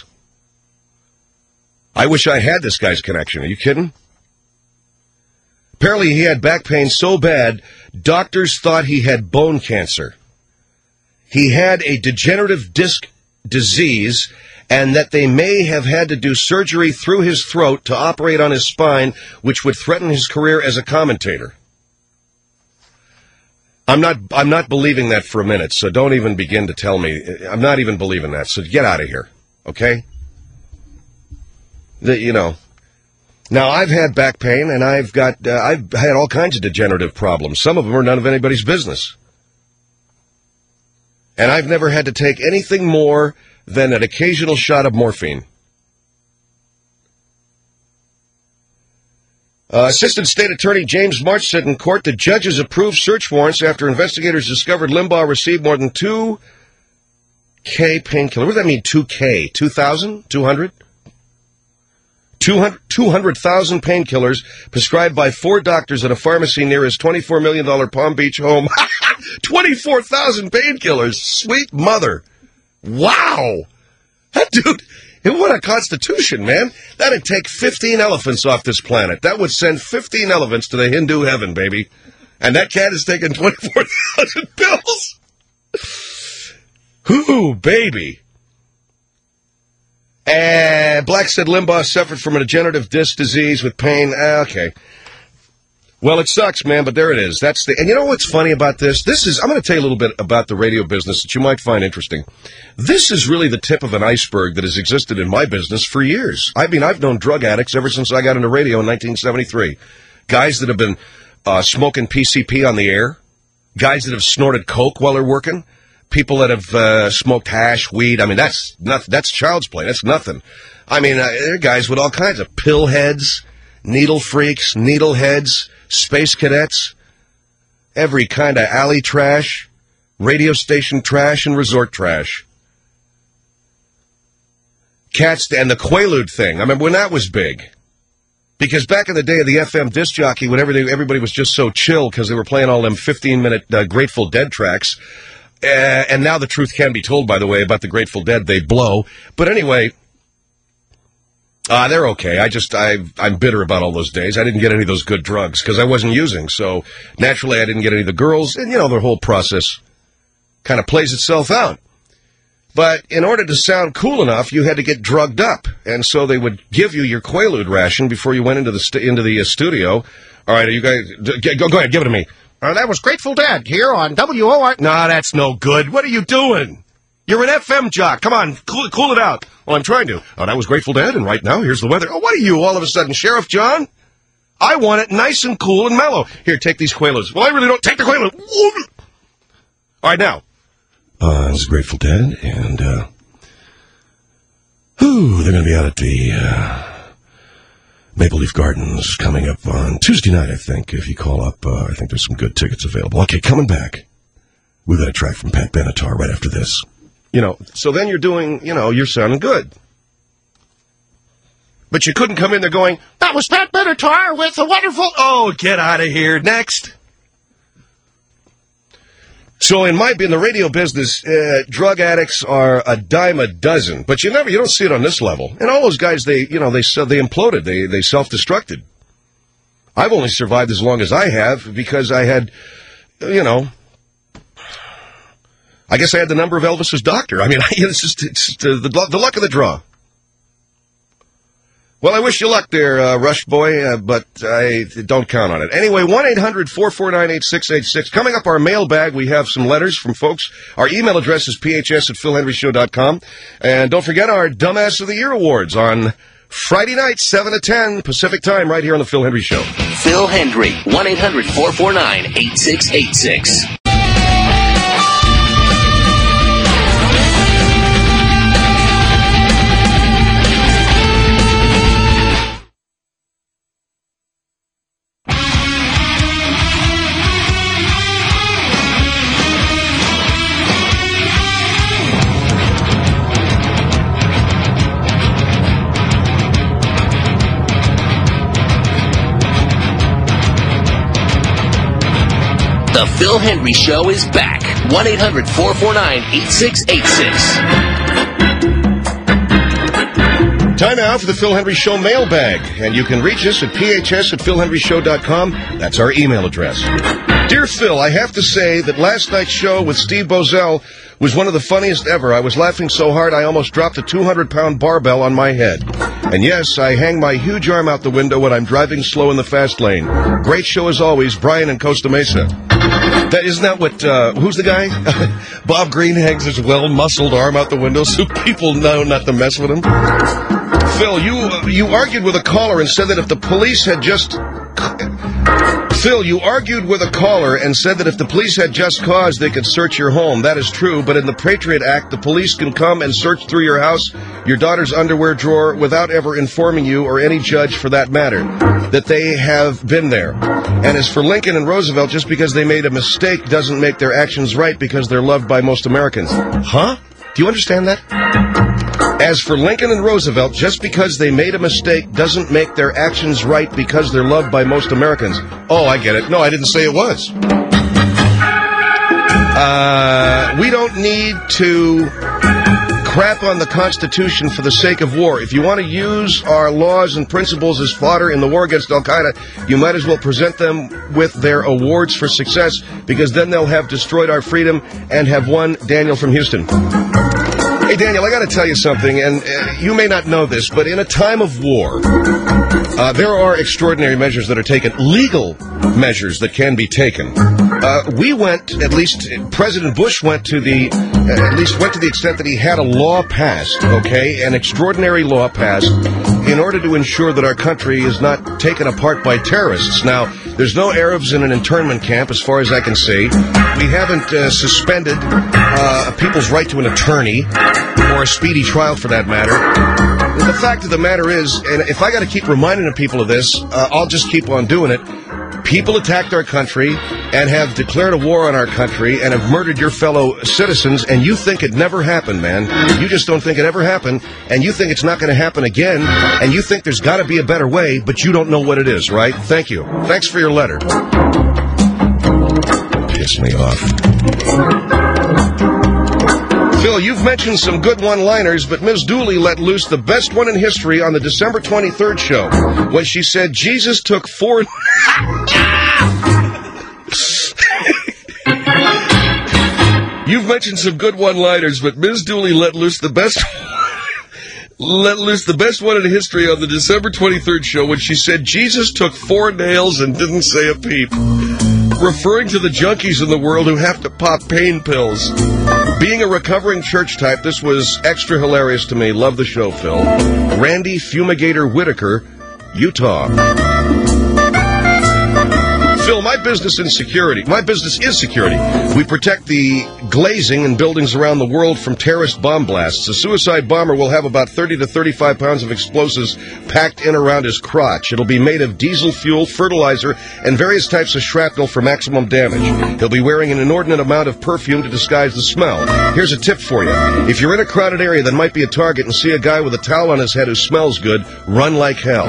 I wish I had this guy's connection. Are you kidding? Apparently he had back pain so bad, doctors thought he had bone cancer. He had a degenerative disc disease, and that they may have had to do surgery through his throat to operate on his spine, which would threaten his career as a commentator. I'm not believing that for a minute, so don't even begin to tell me. I'm not even believing that, so get out of here, okay? Now I've had back pain, and I've had all kinds of degenerative problems. Some of them are none of anybody's business. And I've never had to take anything more than an occasional shot of morphine. Assistant State Attorney James March said in court the judges approved search warrants after investigators discovered Limbaugh received more than 2K painkiller. What does that mean, 2K? 2,000? 200? 200,000 painkillers prescribed by 4 doctors at a pharmacy near his $24 million Palm Beach home. 24,000 painkillers. Sweet mother. Wow. That dude... What a constitution, man. That'd take 15 elephants off this planet. That would send 15 elephants to the Hindu heaven, baby. And that cat is taking 24,000 pills. Ooh, baby. And Black said Limbaugh suffered from a degenerative disc disease with pain. Okay. Well, it sucks, man, but there it is. And you know what's funny about this? I'm going to tell you a little bit about the radio business that you might find interesting. This is really the tip of an iceberg that has existed in my business for years. I mean, I've known drug addicts ever since I got into radio in 1973. Guys that have been smoking PCP on the air. Guys that have snorted coke while they're working. People that have smoked hash, weed. I mean, that's child's play. That's nothing. I mean, there are guys with all kinds of pill heads, needle freaks, needle heads, space cadets, every kind of alley trash, radio station trash, and resort trash. Cats, and the Quaalude thing. I remember when that was big. Because back in the day of the FM disc jockey, when everybody was just so chill because they were playing all them 15-minute Grateful Dead tracks. And now the truth can be told, by the way, about the Grateful Dead. They blow. But anyway... they're okay. I'm bitter about all those days. I didn't get any of those good drugs because I wasn't using. So naturally, I didn't get any of the girls. And, the whole process kind of plays itself out. But in order to sound cool enough, you had to get drugged up. And so they would give you your Quaalude ration before you went into the studio. All right, you guys, go ahead, give it to me. That was Grateful Dead here on WOR. No, that's no good. What are you doing? You're an FM jock. Come on, cool it out. Well, I'm trying to. Oh, that was Grateful Dead, and right now, here's the weather. Oh, what are you, all of a sudden, Sheriff John? I want it nice and cool and mellow. Here, take these Quaaludes. Well, I really don't. Take the Quaalude. All right, now. This is Grateful Dead, and, they're going to be out at the, Maple Leaf Gardens coming up on Tuesday night, I think. If you call up, I think there's some good tickets available. Okay, coming back. We've got a track from Pat Benatar right after this. So then you're doing, you're sounding good. But you couldn't come in there going, that was Pat Benatar with a wonderful... Oh, get out of here. Next. So in the radio business, drug addicts are a dime a dozen. But you don't see it on this level. And all those guys, they imploded. They self-destructed. I've only survived as long as I have because I had, I guess I had the number of Elvis's doctor. I mean, it's just the luck of the draw. Well, I wish you luck there, Rush Boy, but I don't count on it. Anyway, 1-800-449-8686. Coming up, our mailbag, we have some letters from folks. Our email address is phs@philhenryshow.com. And don't forget our Dumbass of the Year Awards on Friday night, 7 to 10 Pacific Time, right here on The Phil Hendry Show. Phil Hendry, 1-800-449-8686. The Phil Hendry Show is back. 1-800-449-8686. Time now for the Phil Hendry Show mailbag. And you can reach us at phs@philhenryshow.com. That's our email address. Dear Phil, I have to say that last night's show with Steve Bozell was one of the funniest ever. I was laughing so hard I almost dropped a 200-pound barbell on my head. And yes, I hang my huge arm out the window when I'm driving slow in the fast lane. Great show as always, Brian in Costa Mesa. Isn't that what, who's the guy? Bob Green hangs his well-muscled arm out the window so people know not to mess with him. Phil, you argued with a caller and said that if the police had just... Phil, you argued with a caller and said that if the police had just cause, they could search your home. That is true, but in the Patriot Act, the police can come and search through your house, your daughter's underwear drawer, without ever informing you, or any judge for that matter, that they have been there. And as for Lincoln and Roosevelt, just because they made a mistake doesn't make their actions right because they're loved by most Americans. Huh? Do you understand that? As for Lincoln and Roosevelt, just because they made a mistake doesn't make their actions right because they're loved by most Americans. Oh, I get it. No, I didn't say it was. We don't need to crap on the Constitution for the sake of war. If you want to use our laws and principles as fodder in the war against Al-Qaeda, you might as well present them with their awards for success, because then they'll have destroyed our freedom and have won. Daniel from Houston. Hey, Daniel, I got to tell you something, and you may not know this, but in a time of war, there are extraordinary measures that are taken, legal measures that can be taken. We went, at least President Bush went to the extent that he had a law passed, okay, an extraordinary law passed, in order to ensure that our country is not taken apart by terrorists. Now, there's no Arabs in an internment camp, as far as I can see. We haven't suspended people's right to an attorney, or a speedy trial for that matter. The fact of the matter is, and if I got to keep reminding people of this, I'll just keep on doing it. People attacked our country and have declared a war on our country and have murdered your fellow citizens, and you think it never happened, man. You just don't think it ever happened, and you think it's not going to happen again, and you think there's got to be a better way, but you don't know what it is, right? Thank you. Thanks for your letter. Piss me off. Phil, you've mentioned some good one-liners, but Ms. Dooley let loose the best one in history on the December 23rd show when she said Jesus took 4... You've mentioned some good one-liners, but Ms. Dooley let loose the best one in history on the December 23rd show when she said Jesus took 4 nails and didn't say a peep, referring to the junkies in the world who have to pop pain pills. Being a recovering church type, this was extra hilarious to me. Love the show, Phil. Randy Fumigator Whitaker, Utah. Phil, my business is security. We protect the glazing in buildings around the world from terrorist bomb blasts. A suicide bomber will have about 30 to 35 pounds of explosives packed in around his crotch. It'll be made of diesel fuel, fertilizer, and various types of shrapnel for maximum damage. He'll be wearing an inordinate amount of perfume to disguise the smell. Here's a tip for you. If you're in a crowded area that might be a target and see a guy with a towel on his head who smells good, run like hell.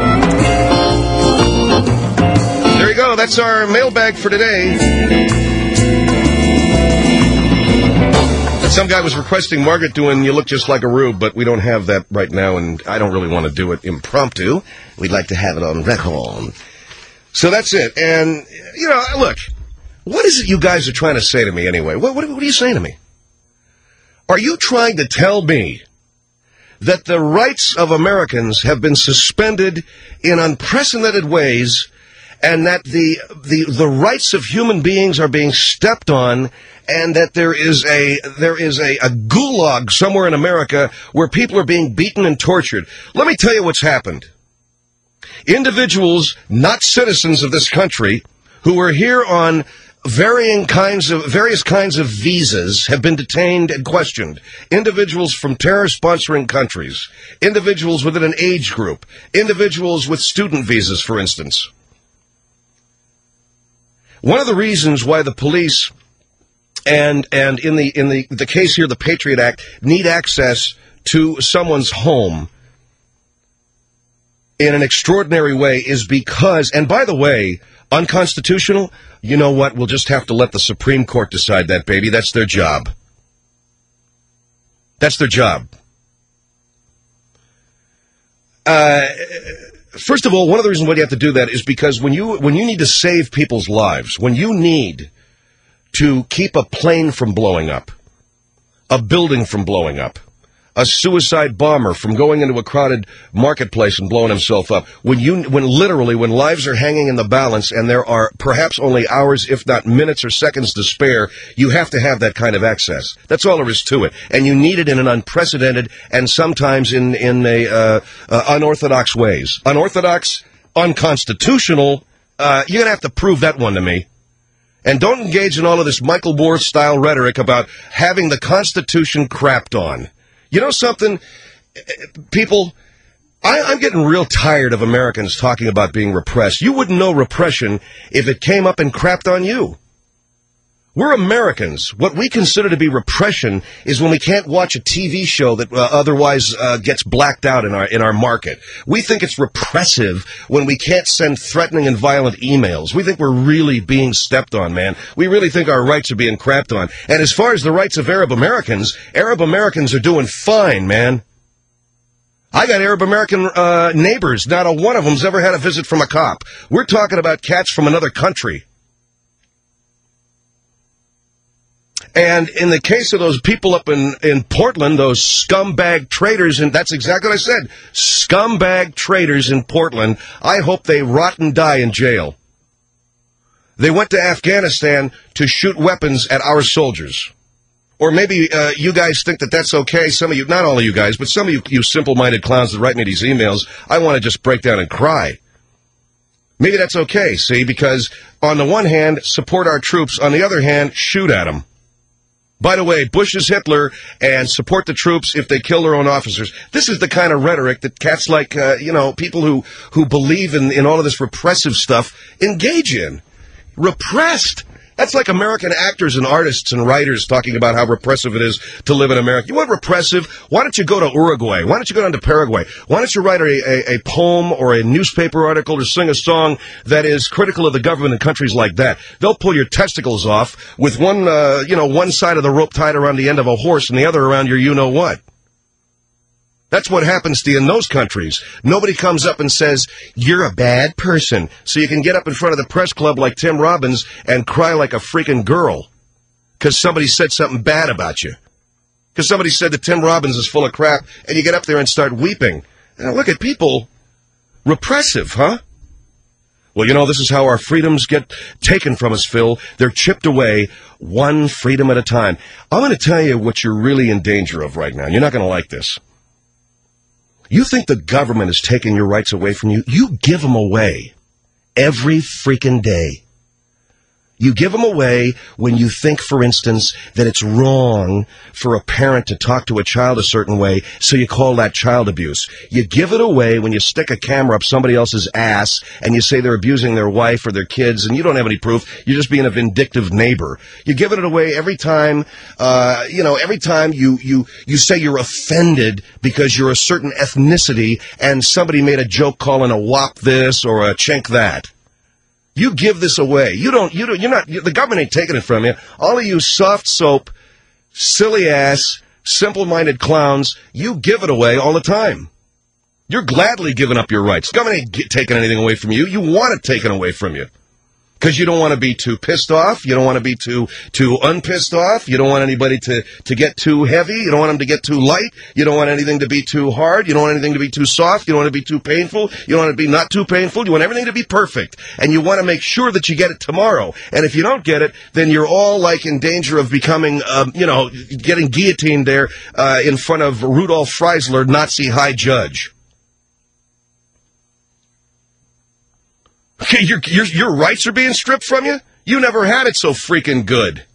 There you go. That's our mailbag for today. Some guy was requesting Margaret doing You Look Just Like a Rube, but we don't have that right now, and I don't really want to do it impromptu. We'd like to have it on record. So that's it. And, you know, look, what is it you guys are trying to say to me anyway? What are you saying to me? Are you trying to tell me that the rights of Americans have been suspended in unprecedented ways, and that the rights of human beings are being stepped on, and that there is a gulag somewhere in America where people are being beaten and tortured? Let me tell you what's happened. Individuals, not citizens of this country, who are here on various kinds of visas, have been detained and questioned. Individuals from terror-sponsoring countries, individuals within an age group, individuals with student visas, for instance. One of the reasons why the police and in the case here, the Patriot Act, need access to someone's home in an extraordinary way is because, and by the way, unconstitutional, you know what? We'll just have to let the Supreme Court decide that, baby. That's their job. That's their job. First of all, one of the reasons why you have to do that is because when you need to save people's lives, when you need to keep a plane from blowing up, a building from blowing up, a suicide bomber from going into a crowded marketplace and blowing himself up, when lives are hanging in the balance and there are perhaps only hours, if not minutes or seconds to spare, you have to have that kind of access. That's all there is to it. And you need it in an unprecedented and sometimes in unorthodox ways. Unorthodox, unconstitutional, you're going to have to prove that one to me. And don't engage in all of this Michael Moore-style rhetoric about having the Constitution crapped on. You know something, people, I'm getting real tired of Americans talking about being repressed. You wouldn't know repression if it came up and crapped on you. We're Americans. What we consider to be repression is when we can't watch a TV show that otherwise gets blacked out in our market. We think it's repressive when we can't send threatening and violent emails. We think we're really being stepped on, man. We really think our rights are being crapped on. And as far as the rights of Arab Americans are doing fine, man. I got Arab American neighbors. Not a one of them's ever had a visit from a cop. We're talking about cats from another country. And in the case of those people up in Portland, those scumbag traitors, and that's exactly what I said, scumbag traitors in Portland, I hope they rot and die in jail. They went to Afghanistan to shoot weapons at our soldiers. Or maybe you guys think that that's okay. Some of you, not all of you guys, but some of you simple-minded clowns that write me these emails, I want to just break down and cry. Maybe that's okay, see, because on the one hand, support our troops, on the other hand, shoot at them. By the way, Bush is Hitler, and support the troops if they kill their own officers. This is the kind of rhetoric that cats like, people who believe in all of this repressive stuff engage in. Repressed. That's like American actors and artists and writers talking about how repressive it is to live in America. You want repressive? Why don't you go to Uruguay? Why don't you go down to Paraguay? Why don't you write a poem or a newspaper article or sing a song that is critical of the government in countries like that? They'll pull your testicles off with one side of the rope tied around the end of a horse and the other around your you-know-what. That's what happens to you in those countries. Nobody comes up and says, you're a bad person. So you can get up in front of the press club like Tim Robbins and cry like a freaking girl because somebody said something bad about you. Because somebody said that Tim Robbins is full of crap, and you get up there and start weeping. And look at people. Repressive, huh? Well, this is how our freedoms get taken from us, Phil. They're chipped away one freedom at a time. I'm going to tell you what you're really in danger of right now. You're not going to like this. You think the government is taking your rights away from you? You give them away every freaking day. You give them away when you think, for instance, that it's wrong for a parent to talk to a child a certain way, so you call that child abuse. You give it away when you stick a camera up somebody else's ass and you say they're abusing their wife or their kids, and you don't have any proof. You're just being a vindictive neighbor. You're giving it away every time, every time you say you're offended because you're a certain ethnicity and somebody made a joke calling a wop this or a chink that. You give this away. The government ain't taking it from you. All of you soft soap, silly ass, simple-minded clowns, you give it away all the time. You're gladly giving up your rights. The government ain't taking anything away from you. You want it taken away from you. Because you don't want to be too pissed off. You don't want to be too unpissed off. You don't want anybody to get too heavy. You don't want them to get too light. You don't want anything to be too hard. You don't want anything to be too soft. You don't want to be too painful. You don't want it to be not too painful. You want everything to be perfect. And you want to make sure that you get it tomorrow. And if you don't get it, then you're all like in danger of becoming, getting guillotined there in front of Rudolf Freisler, Nazi high judge. Okay, your rights are being stripped from you? You never had it so freaking good.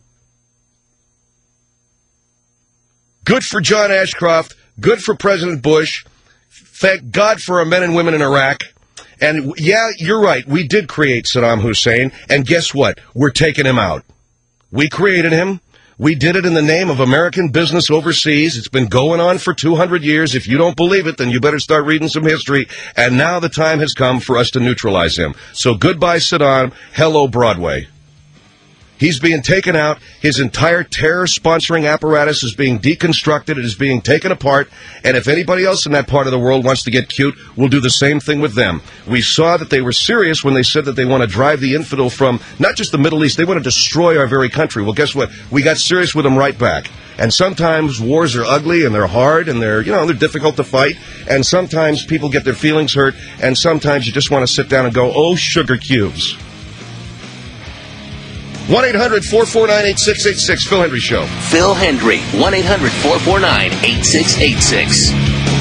Good for John Ashcroft. Good for President Bush. Thank God for our men and women in Iraq. And, yeah, you're right. We did create Saddam Hussein. And guess what? We're taking him out. We created him. We did it in the name of American business overseas. It's been going on for 200 years. If you don't believe it, then you better start reading some history. And now the time has come for us to neutralize him. So goodbye, Saddam. Hello, Broadway. He's being taken out. His entire terror-sponsoring apparatus is being deconstructed. It is being taken apart. And if anybody else in that part of the world wants to get cute, we'll do the same thing with them. We saw that they were serious when they said that they want to drive the infidel from not just the Middle East. They want to destroy our very country. Well, guess what? We got serious with them right back. And sometimes wars are ugly and they're hard and they're difficult to fight. And sometimes people get their feelings hurt. And sometimes you just want to sit down and go, oh, sugar cubes. 1-800-449-8686, Phil Hendry Show. Phil Hendry, 1-800-449-8686.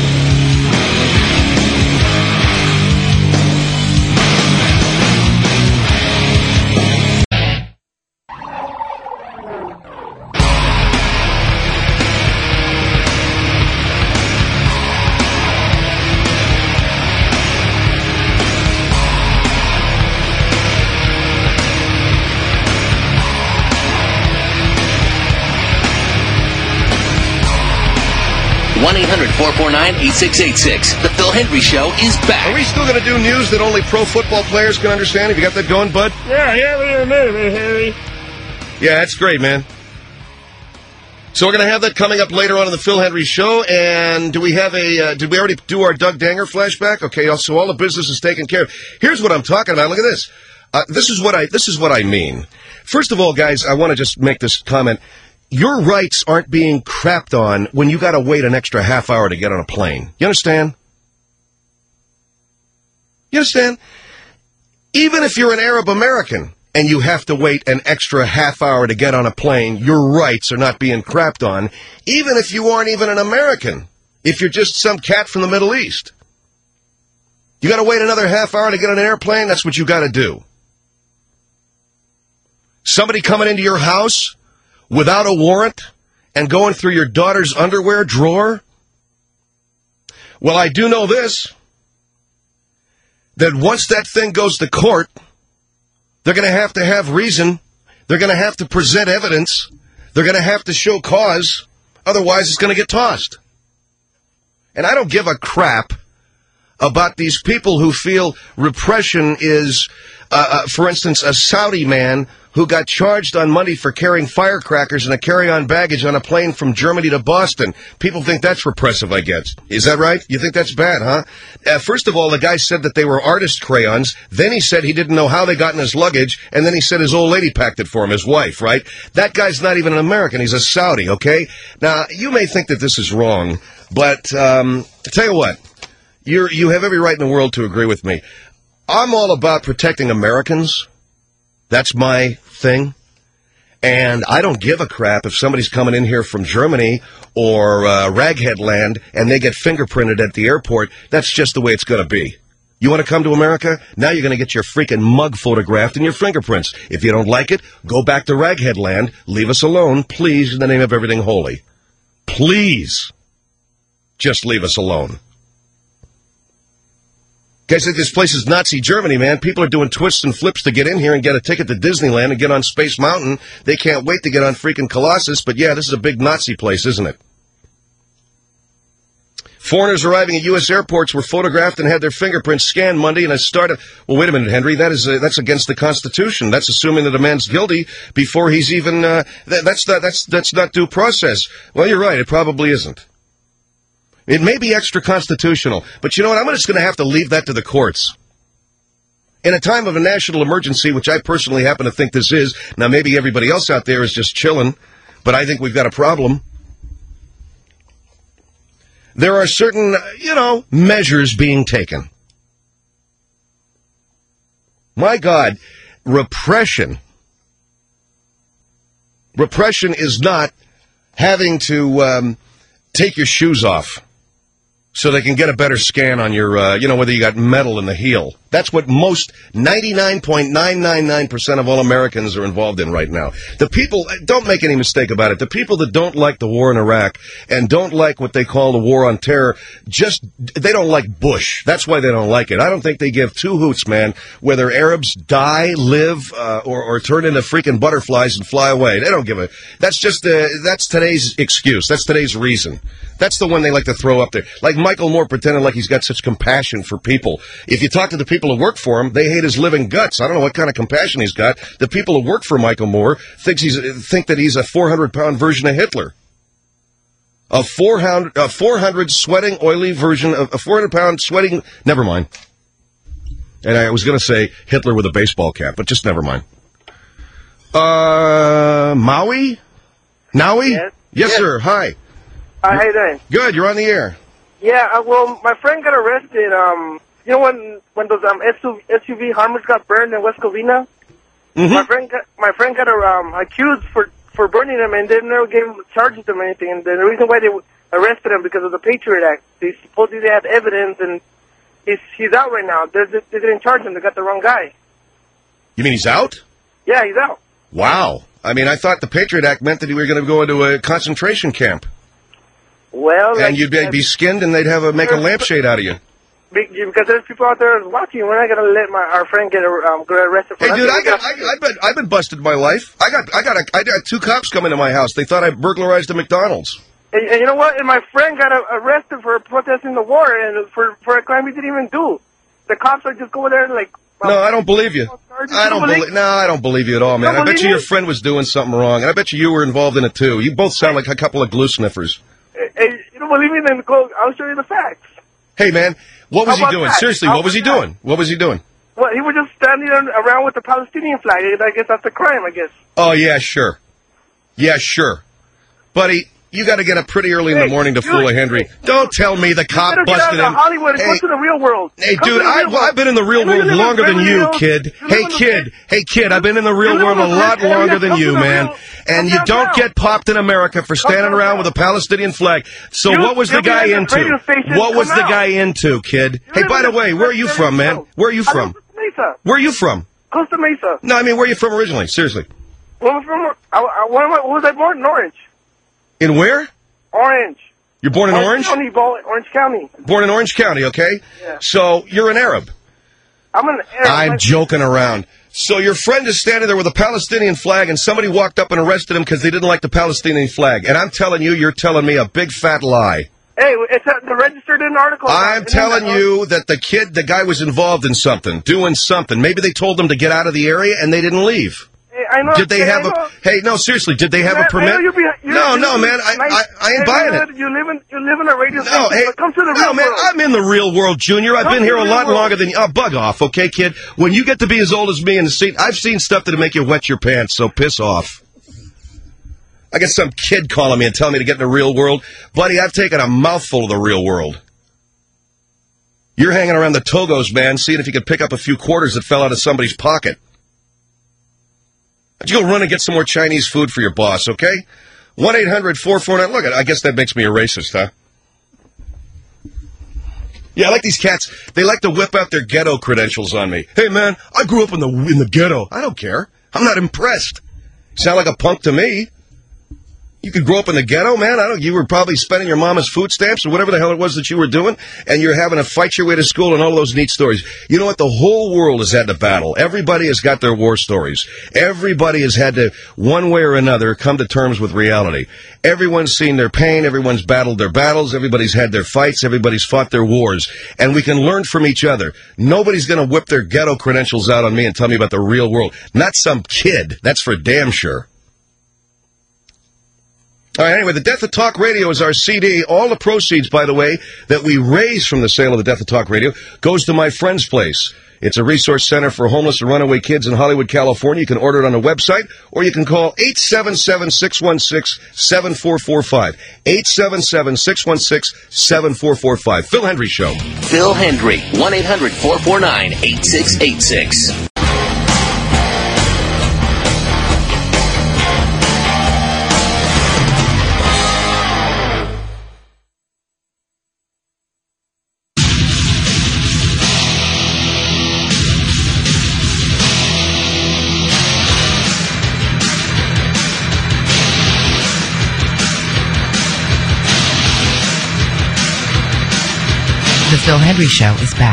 1-800-449-8686. The Phil Hendry Show is back. Are we still going to do news that only pro football players can understand? Have you got that going, bud? Yeah, Harry. Yeah, that's great, man. So we're going to have that coming up later on in the Phil Hendry Show. And do we have did we already do our Doug Danger flashback? Okay, so all the business is taken care of. Here's what I'm talking about. Look at this. This is what I mean. First of all, guys, I want to just make this comment. Your rights aren't being crapped on when you got to wait an extra half hour to get on a plane. You understand? You understand? Even if you're an Arab American and you have to wait an extra half hour to get on a plane, your rights are not being crapped on, even if you aren't even an American, if you're just some cat from the Middle East. You got to wait another half hour to get on an airplane? That's what you got to do. Somebody coming into your house without a warrant and going through your daughter's underwear drawer? Well, I do know this, that once that thing goes to court, they're going to have reason. They're going to have to present evidence. They're going to have to show cause. Otherwise, it's going to get tossed. And I don't give a crap about these people who feel repression is, for instance, a Saudi man who got charged on Monday for carrying firecrackers and a carry-on baggage on a plane from Germany to Boston. People think that's repressive, I guess. Is that right? You think that's bad, huh? First of all, the guy said that they were artist crayons. Then he said he didn't know how they got in his luggage. And then he said his old lady packed it for him, his wife, right? That guy's not even an American. He's a Saudi, okay? Now, you may think that this is wrong, but tell you what, you have every right in the world to agree with me. I'm all about protecting Americans. That's my thing. And I don't give a crap if somebody's coming in here from Germany or Raghead Land and they get fingerprinted at the airport. That's just the way it's going to be. You want to come to America? Now you're going to get your freaking mug photographed and your fingerprints. If you don't like it, go back to Raghead Land. Leave us alone, please, in the name of everything holy. Please. Just leave us alone. Guys think this place is Nazi Germany, man. People are doing twists and flips to get in here and get a ticket to Disneyland and get on Space Mountain. They can't wait to get on freaking Colossus, but yeah, this is a big Nazi place, isn't it? Foreigners arriving at U.S. airports were photographed and had their fingerprints scanned Monday in a start of... Well, wait a minute, Henry. That's against the Constitution. That's assuming that a man's guilty before he's even... That's not due process. Well, you're right. It probably isn't. It may be extra constitutional, but you know what? I'm just going to have to leave that to the courts. In a time of a national emergency, which I personally happen to think this is, now maybe everybody else out there is just chilling, but I think we've got a problem. There are certain, measures being taken. My God, repression. Repression is not having to take your shoes off so they can get a better scan on your, whether you got metal in the heel. That's what most 99.999% of all Americans are involved in right now. The people, don't make any mistake about it, the people that don't like the war in Iraq and don't like what they call the war on terror, they don't like Bush. That's why they don't like it. I don't think they give two hoots, man, whether Arabs die, live, or turn into freaking butterflies and fly away. They don't give a... That's today's excuse. That's today's reason. That's the one they like to throw up there. Like Michael Moore pretending like he's got such compassion for people. If you talk to the people who work for him, they hate his living guts. I don't know what kind of compassion he's got. The people who work for Michael Moore think that he's a 400-pound version of Hitler. A 400 sweating, oily version of a 400-pound sweating... Never mind. And I was going to say Hitler with a baseball cap, but just never mind. Maui? Naui? Yes, sir. Hi. Hi, how you doing? Good. You're on the air. Yeah, well, my friend got arrested. You know when those SUV Hummers got burned in West Covina? Mm-hmm. My friend got accused for burning them, and they never gave him charges or anything. And the reason why they arrested him because of the Patriot Act. They supposedly had evidence, and he's out right now. They didn't charge him. They got the wrong guy. You mean he's out? Yeah, he's out. Wow. I mean, I thought the Patriot Act meant that you were going to go into a concentration camp. Well, and you'd be skinned, and they'd make a lampshade out of you. Because there's people out there watching. We're not gonna let our friend get arrested. For hey, dude, I've been busted in my life. I got two cops coming to my house. They thought I burglarized a McDonald's. And you know what? And my friend got arrested for protesting the war and for a crime he didn't even do. The cops are just going there and like. No, I don't believe you. I don't believe you at all, man. I bet you your friend was doing something wrong, and I bet you were involved in it too. You both sound like a couple of glue sniffers. Hey, you don't believe me? Then I'll show you the facts. Hey, man, what was he doing? That? Seriously, what was he doing? What was he doing? Well, he was just standing around with the Palestinian flag. I guess that's a crime, I guess. Oh, yeah, sure. Yeah, sure. Buddy, you got to get up pretty early in the morning to fool a Henry. Don't tell me the cop busted him. Hollywood and go to the real world. Hey, dude, I've been in the real world longer than you, kid. Hey, kid, I've been in the real world a lot longer than you, man. And you don't get popped in America for standing around with a Palestinian flag. So what was the guy into? What was the guy into, kid? Hey, by the way, where are you from, man? Where are you from? Mesa. Where are you from? Costa Mesa. No, I mean, where are you from originally? Seriously. Where was I born? In Orange. In where? Orange. You're born in Orange? Orange County. Born in Orange County, okay? Yeah. So you're an Arab. I'm an Arab. I'm joking around. So your friend is standing there with a Palestinian flag, and somebody walked up and arrested him because they didn't like the Palestinian flag. And I'm telling you, you're telling me a big fat lie. Hey, it's registered in an article. I'm telling you that the guy was involved in something, doing something. Maybe they told him to get out of the area, and they didn't leave. Hey, I know. Did they have Hey, no, seriously, did they have a permit? No, man, I ain't buying it. You live in a radio station. No, hey, come to the real man, world. I'm in the real world, Junior. I've been here a lot longer than you. Oh, bug off, okay, kid? When you get to be as old as me in the seat, I've seen stuff that'll make you wet your pants, so piss off. I got some kid calling me and telling me to get in the real world. Buddy, I've taken a mouthful of the real world. You're hanging around the Togos, man, seeing if you could pick up a few quarters that fell out of somebody's pocket. Why don't you go run and get some more Chinese food for your boss, okay? 1-800-449... Look, I guess that makes me a racist, huh? Yeah, I like these cats. They like to whip out their ghetto credentials on me. Hey, man, I grew up in the ghetto. I don't care. I'm not impressed. Sound like a punk to me. You could grow up in the ghetto, man. You were probably spending your mama's food stamps or whatever the hell it was that you were doing, and you're having to fight your way to school and all those neat stories. You know what? The whole world has had to battle. Everybody has got their war stories. Everybody has had to, one way or another, come to terms with reality. Everyone's seen their pain. Everyone's battled their battles. Everybody's had their fights. Everybody's fought their wars. And we can learn from each other. Nobody's going to whip their ghetto credentials out on me and tell me about the real world. Not some kid. That's for damn sure. All right, anyway, the Death of Talk Radio is our CD. All the proceeds, by the way, that we raise from the sale of the Death of Talk Radio goes to my friend's place. It's a resource center for homeless and runaway kids in Hollywood, California. You can order it on a website, or you can call 877-616-7445. 877-616-7445. Phil Hendry Show. Phil Hendry, 1-800-449-8686. The Phil Hendry Show is back.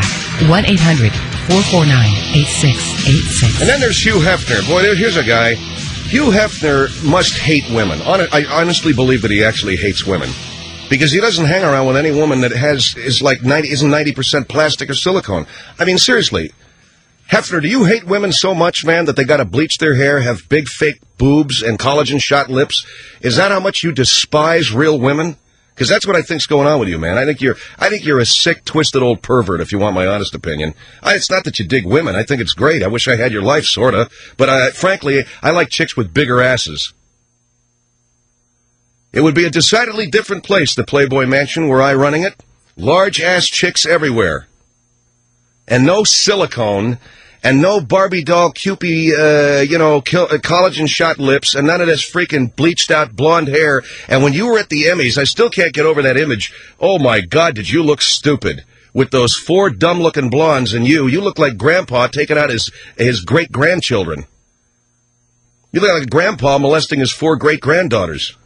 1-800-449-8686. And then there's Hugh Hefner. Boy, here's a guy. Hugh Hefner must hate women. I honestly believe that he actually hates women. Because he doesn't hang around with any woman that isn't 90% plastic or silicone. I mean, seriously. Hefner, do you hate women so much, man, that they got to bleach their hair, have big fake boobs and collagen shot lips? Is that how much you despise real women? Because that's what I think's going on with you, man. I think you're a sick, twisted old pervert, if you want my honest opinion. It's not that you dig women. I think it's great. I wish I had your life, sorta. But frankly, I like chicks with bigger asses. It would be a decidedly different place, the Playboy Mansion, were I running it. Large-ass chicks everywhere. And no silicone, and no Barbie doll, Cupid, collagen shot lips, and none of this freaking bleached out blonde hair. And when you were at the Emmys, I still can't get over that image. Oh my God, did you look stupid with those 4 dumb-looking blondes, and you look like Grandpa taking out his great-grandchildren. You look like Grandpa molesting his 4 great-granddaughters.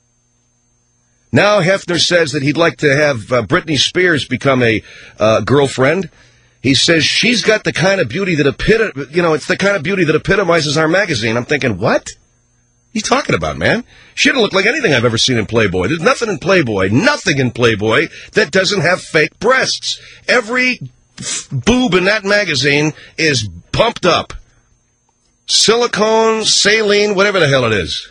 Now Hefner says that he'd like to have Britney Spears become a girlfriend. He says she's got the kind of beauty that it's the kind of beauty that epitomizes our magazine. I'm thinking, what? You talking about, man? She doesn't look like anything I've ever seen in Playboy. There's nothing in Playboy that doesn't have fake breasts. Every boob in that magazine is pumped up. Silicone, saline, whatever the hell it is.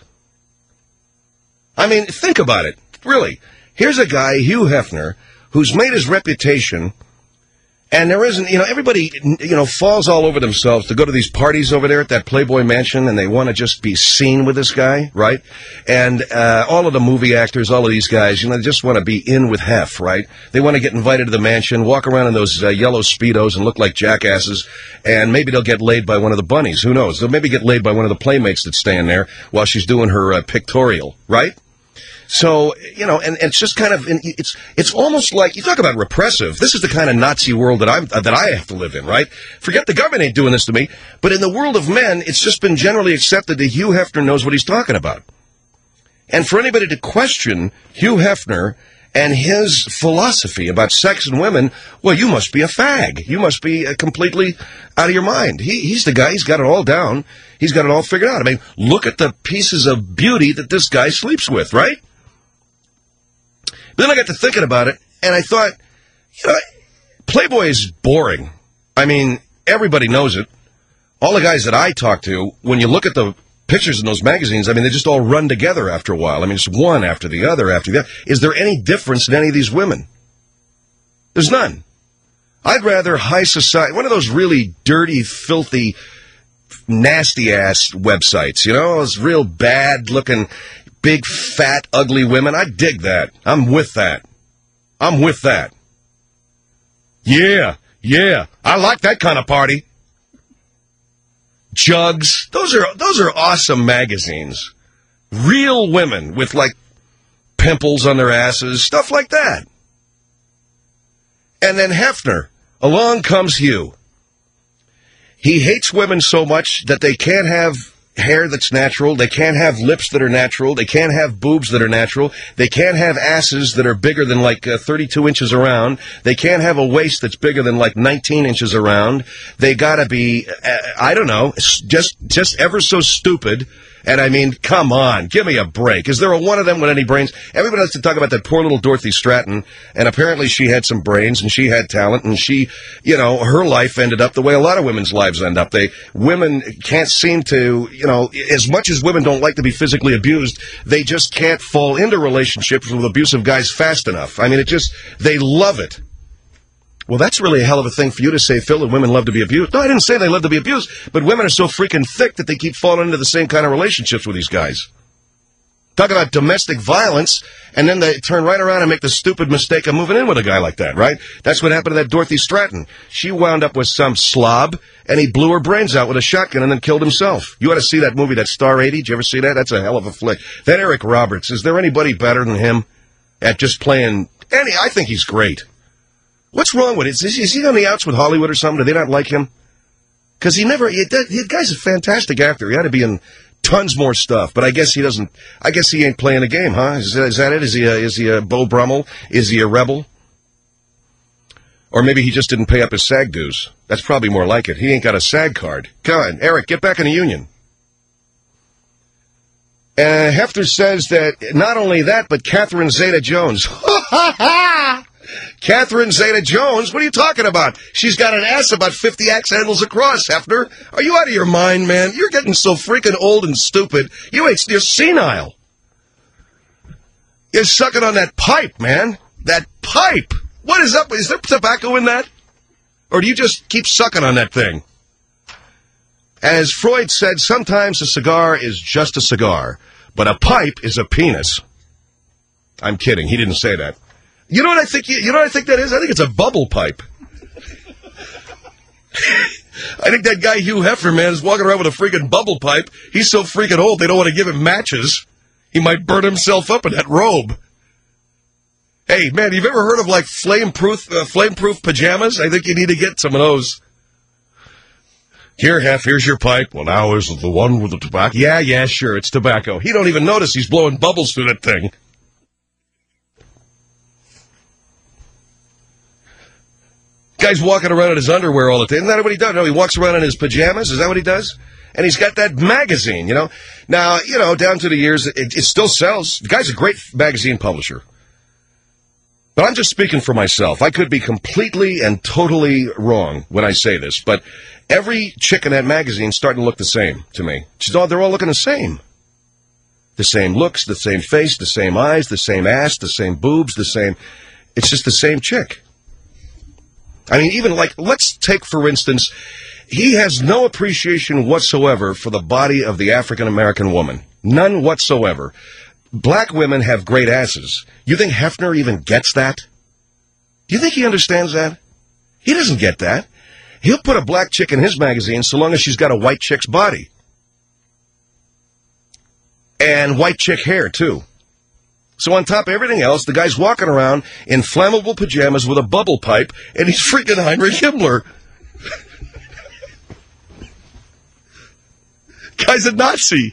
I mean, think about it. Really. Here's a guy, Hugh Hefner, who's made his reputation. And there isn't, everybody, falls all over themselves to go to these parties over there at that Playboy Mansion, and they want to just be seen with this guy, right? And all of the movie actors, all of these guys, they just want to be in with Hef, right? They want to get invited to the mansion, walk around in those yellow Speedos and look like jackasses, and maybe they'll get laid by one of the bunnies. Who knows? They'll maybe get laid by one of the playmates that's staying there while she's doing her pictorial, right? So, and it's just kind of, it's almost like, you talk about repressive. This is the kind of Nazi world that I have to live in, right? Forget the government ain't doing this to me. But in the world of men, it's just been generally accepted that Hugh Hefner knows what he's talking about. And for anybody to question Hugh Hefner and his philosophy about sex and women, well, you must be a fag. You must be completely out of your mind. He's the guy, he's got it all down. He's got it all figured out. I mean, look at the pieces of beauty that this guy sleeps with, right? Then I got to thinking about it, and I thought, Playboy is boring. I mean, everybody knows it. All the guys that I talk to, when you look at the pictures in those magazines, I mean, they just all run together after a while. I mean, it's one after the other after the other. Is there any difference in any of these women? There's none. I'd rather high society, one of those really dirty, filthy, nasty-ass websites, those real bad-looking, big, fat, ugly women. I dig that. I'm with that. Yeah. I like that kind of party. Jugs. Those are awesome magazines. Real women with, pimples on their asses. Stuff like that. And then Hefner. Along comes Hugh. He hates women so much that they can't have hair that's natural. They can't have lips that are natural. They can't have boobs that are natural. They can't have asses that are bigger than 32 inches around. They can't have a waist that's bigger than 19 inches around. They gotta be, I don't know, just ever so stupid. And I mean, come on, give me a break. Is there a one of them with any brains? Everybody likes to talk about that poor little Dorothy Stratton, and apparently she had some brains, and she had talent, and she, her life ended up the way a lot of women's lives end up. Women can't seem to, as much as women don't like to be physically abused, they just can't fall into relationships with abusive guys fast enough. I mean, they love it. Well, that's really a hell of a thing for you to say, Phil, that women love to be abused. No, I didn't say they love to be abused, but women are so freaking thick that they keep falling into the same kind of relationships with these guys. Talk about domestic violence, and then they turn right around and make the stupid mistake of moving in with a guy like that, right? That's what happened to that Dorothy Stratton. She wound up with some slob, and he blew her brains out with a shotgun and then killed himself. You ought to see that movie, that Star 80. Did you ever see that? That's a hell of a flick. That Eric Roberts, is there anybody better than him at just playing any? I think he's great. What's wrong with it? Is he on the outs with Hollywood or something? Do they not like him? Because the guy's a fantastic actor. He ought to be in tons more stuff, but I guess he doesn't. I guess he ain't playing a game, huh? Is that it? Is he a Beau Brummel? Is he a rebel? Or maybe he just didn't pay up his SAG dues. That's probably more like it. He ain't got a SAG card. Come on, Eric, get back in the union. Hefner says that not only that, but Catherine Zeta-Jones. Catherine Zeta-Jones? What are you talking about? She's got an ass about 50 axe handles across, Hefner. Are you out of your mind, man? You're getting so freaking old and stupid. You're senile. You're sucking on that pipe, man. That pipe. What is up? Is there tobacco in that? Or do you just keep sucking on that thing? As Freud said, sometimes a cigar is just a cigar, but a pipe is a penis. I'm kidding. He didn't say that. You know what I think? You know what I think that is? I think it's a bubble pipe. I think that guy Hugh Hefner, man, is walking around with a freaking bubble pipe. He's so freaking old, they don't want to give him matches. He might burn himself up in that robe. Hey, man, you've ever heard of, like, flame-proof pajamas? I think you need to get some of those. Here, Hef, here's your pipe. Well, now is the one with the tobacco. Yeah, sure, it's tobacco. He don't even notice he's blowing bubbles through that thing. Guy's walking around in his underwear all the time. Isn't that what he does? No, he walks around in his pajamas. Is that what he does? And he's got that magazine, you know. Now, you know, down through the years, it still sells. The guy's a great magazine publisher. But I'm just speaking for myself. I could be completely and totally wrong when I say this, but every chick in that magazine is starting to look the same to me. They're all looking the same. The same looks, the same face, the same eyes, the same ass, the same boobs, the same... It's just the same chick. I mean, even like, let's take, for instance, he has no appreciation whatsoever for the body of the African-American woman. None whatsoever. Black women have great asses. You think Hefner even gets that? Do you think he understands that? He doesn't get that. He'll put a black chick in his magazine so long as she's got a white chick's body. And white chick hair, too. So on top of everything else, the guy's walking around in flammable pajamas with a bubble pipe, and he's freaking Heinrich Himmler. Guy's a Nazi.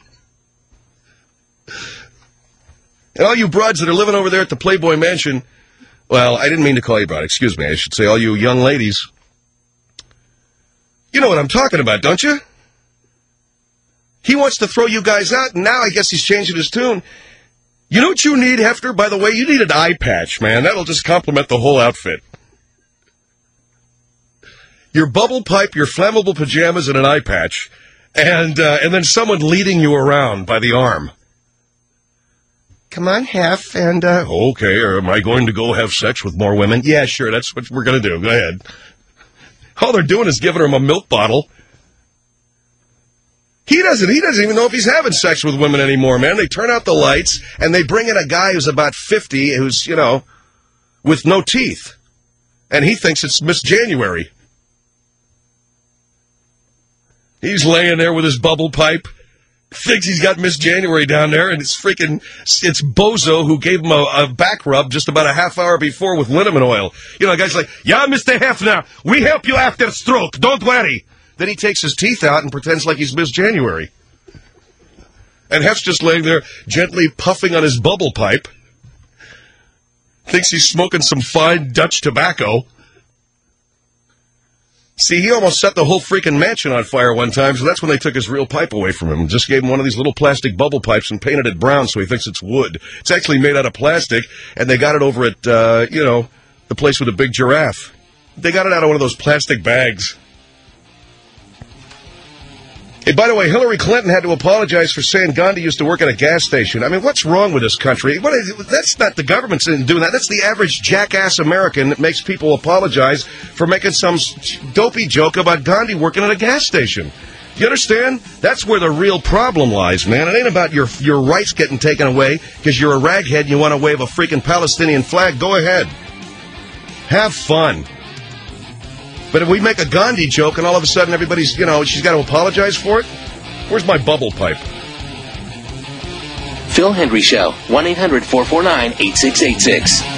And all you broads that are living over there at the Playboy Mansion, well, I didn't mean to call you broad, excuse me. I should say all you young ladies. You know what I'm talking about, don't you? He wants to throw you guys out, and now I guess he's changing his tune. You know what you need, Hefner? By the way, you need an eye patch, man. That'll just complement the whole outfit. Your bubble pipe, your flammable pajamas, and an eye patch, and then someone leading you around by the arm. Come on, Hef, and, okay, or am I going to go have sex with more women? Yeah, sure, that's what we're going to do. Go ahead. All they're doing is giving him a milk bottle. He doesn't even know if he's having sex with women anymore, man. They turn out the lights, and they bring in a guy who's about 50, who's, you know, with no teeth. And he thinks it's Miss January. He's laying there with his bubble pipe, thinks he's got Miss January down there, and it's Bozo who gave him a back rub just about a half hour before with liniment oil. You know, the guy's like, yeah, Mr. Hefner, we help you after stroke, don't worry. Then he takes his teeth out and pretends like he's Miss January. And Hef's just laying there gently puffing on his bubble pipe. Thinks he's smoking some fine Dutch tobacco. See, he almost set the whole freaking mansion on fire one time, so that's when they took his real pipe away from him and just gave him one of these little plastic bubble pipes and painted it brown so he thinks it's wood. It's actually made out of plastic, and they got it over at, the place with a big giraffe. They got it out of one of those plastic bags. Hey, by the way, Hillary Clinton had to apologize for saying Gandhi used to work at a gas station. I mean, what's wrong with this country? That's not the government doing that. That's the average jackass American that makes people apologize for making some dopey joke about Gandhi working at a gas station. You understand? That's where the real problem lies, man. It ain't about your rights getting taken away because you're a raghead and you want to wave a freaking Palestinian flag. Go ahead. Have fun. But if we make a Gandhi joke and all of a sudden everybody's, she's got to apologize for it? Where's my bubble pipe? Phil Hendry Show, 1-800-449-8686.